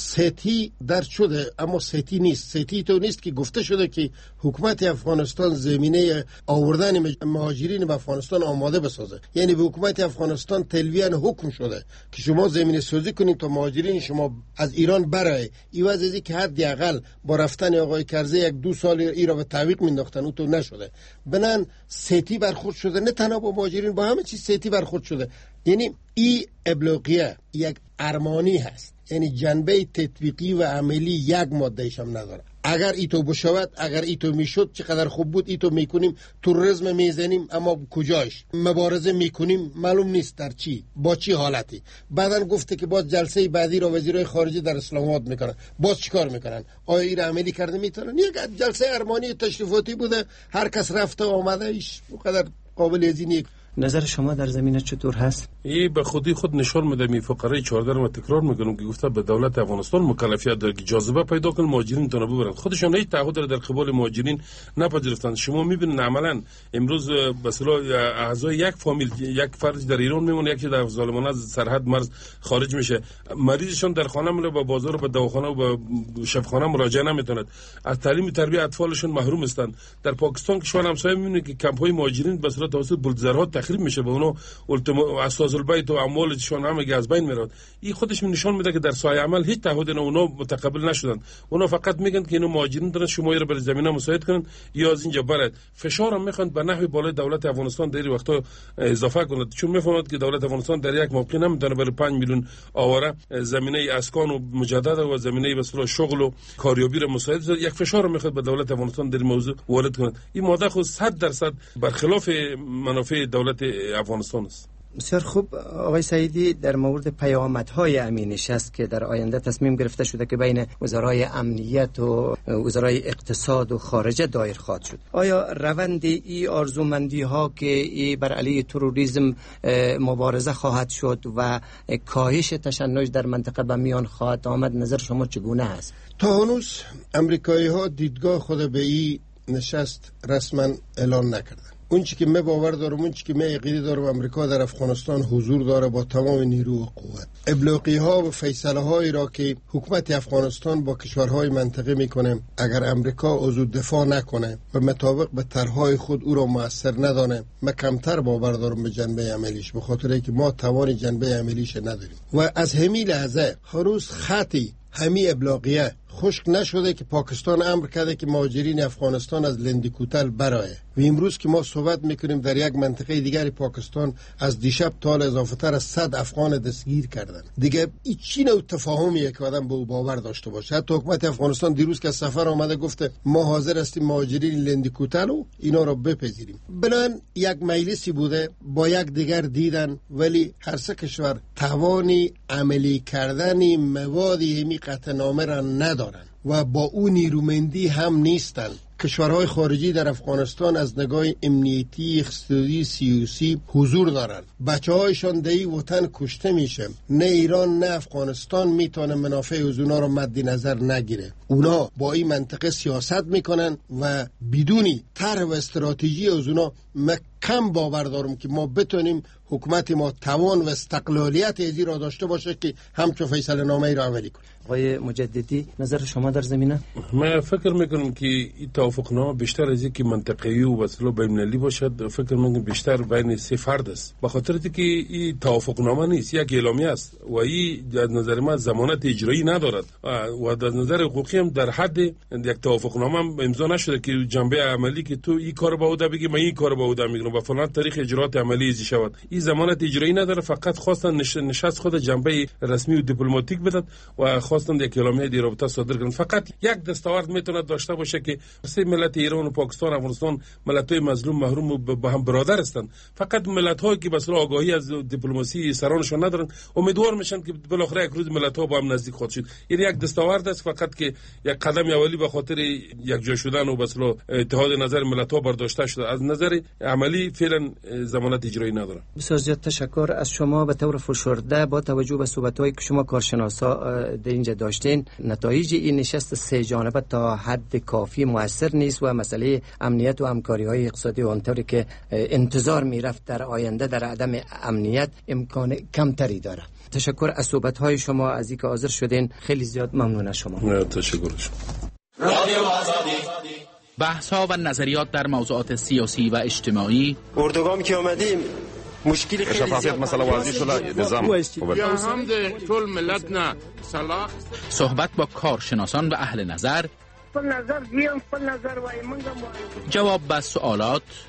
سیتی در شده، اما سیتی نیست. سیتی تو نیست که گفته شده که حکومت افغانستان زمینه آوردن مهاجرین به افغانستان آماده بسازه. یعنی به حکومت افغانستان تلویحاً حکم شده که شما زمینه سازی کنید تا مهاجرین شما از ایران برای ایواز ازی که حداقل با رفتن آقای کرزی 1-2 سال ای را به تعویق مینداختن، اون تو نشده. بنان سیتی برخورد شده، نه تنها با مهاجرین، با همه چیز سیتی برخورد شده. یعنی ای ابلاغیه یک ارمانی هست، یعنی جنبه تطبیقی و عملی یک مادهش هم نداره. اگر ایتو بشود، اگر ایتو میشد چقدر خوب بود. ایتو میکنیم، تروریسم میزنیم، اما کجاش؟ مبارزه میکنیم، معلوم نیست در چی، با چی حالتی. بعدن گفته که باز جلسه بعدی را وزیرای خارجه در اسلام آباد میکنن. باز چیکار میکنن؟ آیا این عملی کرده میتونن؟ یک جلسه ارمانی تشریفاتی بوده، هر کس رفته آمده، ایش قدر قابل ازینی. نظر شما در زمینه چطور هست؟ این به خودی خود نشان میده. می فقره 14 رو تکرار میکنم که گفته به دولت افغانستان مکلفیت داره که جاذبه پیدا کنه مهاجرین تونو ببرن. خودشون هیچ تعهد در قبال مهاجرین نپذیرفتن. شما میبینید عملا امروز مثلا اعضای یک فامیل، یک فرد در ایران میمونه، یکی در ظالمانه از سرحد مرز خارج میشه، مریضشون در خانه میره، با بازار و به دواخانه و به شفاخانه مراجعه نمیتوند، از تعلیم و تربیت اطفالشون محروم هستند. در پاکستان کشور همسایه میبینید که کمپ‌های مهاجرین به صورت توسط بولدوزرها تخریب میشه، به اونها اساس البیت و اموالشون همه از بین میرن. این خودش نشان میده که در سایه عمل هیچ تعهد اونا متقبل نشدن. اونا فقط میگن که اینو مهاجرین دارن شما رو بر زمینه مساعد کنن یا از اینجا برید. فشار هم میخوان به نحو بالای دولت افغانستان در وقتا اضافه کنند، چون میفهمند که دولت افغانستان در یک موقع نمیتونه برای 5 میلیون آواره زمینه اسکان و مجدد و زمینه مثلا شغل و کاریابی رو مساعد. یک فشار میخواد به دولت افغانستان در موضوع وارد کنند. این ماده خود 100% برخلاف منافع دولت افغانستان است. بسیار خوب. آقای سعیدی، در مورد پیامدهای امین نشست که در آینده تصمیم گرفته شده که بین وزرای امنیت و وزرای اقتصاد و خارجه دایر خواهد شد، آیا روند ای آرزومندی ها که ای بر علیه تروریسم مبارزه خواهد شد و کاهش تشنج در منطقه به میان خواهد آمد، نظر شما چگونه است؟ تا هنوز امریکایی ها دیدگاه خود به این نشست رسما اعلان نکردن. اون چی که من باور دارم، اون چی که من عقیده دارم، امریکا در افغانستان حضور داره با تمام نیرو و قوت. ابلاغی ها و فیصله هایی را که حکومت افغانستان با کشورهای منطقه میکنه، اگر امریکا عضو دفاع نکنه و مطابق به طرحهای خود او را مؤثر ندانه، من کمتر باور دارم به جنبه عملیش، به خاطر اینکه ما توان جنبه عملیش نداریم. و از همین لحظه هنوز خطی همین ابلاغیه خشک نشده که پاکستان امر کرده که مهاجرین افغانستان از لندیکوتل برایه. و امروز که ما صحبت میکنیم در یک منطقه دیگری پاکستان از دیشب تا اضافه تر از 100 افغان دستگیر کردن. دیگه این چی نوع تفاهمیه که آدم به او باور داشته باشه؟ حتی حکومت افغانستان دیروز که سفر آمده گفته ما حاضر هستیم مهاجرین لندیکوتل و اینا رو بپذیریم. بنان یک مجلسی بوده با یک دیگر دیدن، ولی هر سه کشور توانی عملی کردن موادی همی قطعنامه را ندارن و با اون نیرومندی هم نیستن. کشورهای خارجی در افغانستان از نگاه امنیتی، اقتصادی، سیاسی حضور دارن. بچه هایشان در این وطن کشته میشه. نه ایران نه افغانستان میتونه منافع از اونا رو مد نظر نگیره. اونا با این منطقه سیاست میکنن و بدونی طرح و استراتژی از اونا کم باور دارم که ما بتونیم حکومت ما توان و استقلالیت ازی را داشته باشه که همچون فیصله نامه ای را عملی کنه. آقای مجددی نظر شما در زمینه؟ من فکر میکنم که این توافقنامه بیشتر از اینکه منطقه‌ای و وصله بین‌المللی باشد، فکر میکنم بیشتر بین سه فرد است، به خاطر اینکه این توافقنامه نیست، یک اعلامیه است و این در نظر من ضمانت اجرایی ندارد و در نظر حقوقی هم در حد یک توافقنامه امضا نشده که جنبه عملی که تو این کار با بوده بگی من این کار با بوده میگم و فلان تاریخ اجرات عملی ازی شود. این ضمانت اجرایی نداره، فقط خواستن نشست خود جنبه رسمی و دیپلماتیک بدن و خواستن یک اعلامیه دی رابطه صادر کنن. فقط یک دستاورد میتونه داشته باشه که سه ملت ایران و پاکستان و افغانستان ملت‌های مظلوم محروم و با هم برادر هستند. فقط ملت‌هایی که مثلا آگاهی از دیپلماسی سرانشون ندارن امیدوار میشن که بالاخره یک روز ملت‌ها با هم نزدیک خواهد شد. یعنی یک دستاورد است فقط که یک قدم اولی به خاطر یک جا شدن و مثلا اتحاد نظر ملت‌ها برداشته شده. از نظر عملی فعلا ضمانت اجرایی نداره. بسیار زیاد تشکر از شما. به طور فشرده با توجه به صحبت‌هایی که شما کارشناسا در اینجا داشتین، نتایج این نشست سه جانبه تا حد کافی موثر نیست و مسئله امنیت و همکاری‌های اقتصادی و آنطوری که انتظار میرفت در آینده در عدم امنیت امکان کمتری داره. تشکر از صحبت‌های شما، از اینکه حاضر شدین. خیلی زیاد ممنون از شما. تشکر شما. رادیو آزادی، بحث‌ها و نظریات در موضوعات سیاسی و اجتماعی. اردوگامی که آمدیم مشکلی خیلی شفافیت مثلا واضح شده نظام یا هم ده طول ملت نه صلاح. صحبت با کارشناسان و اهل نظر. خپل نظر دیم، خپل نظر وای منګم. جواب به سوالات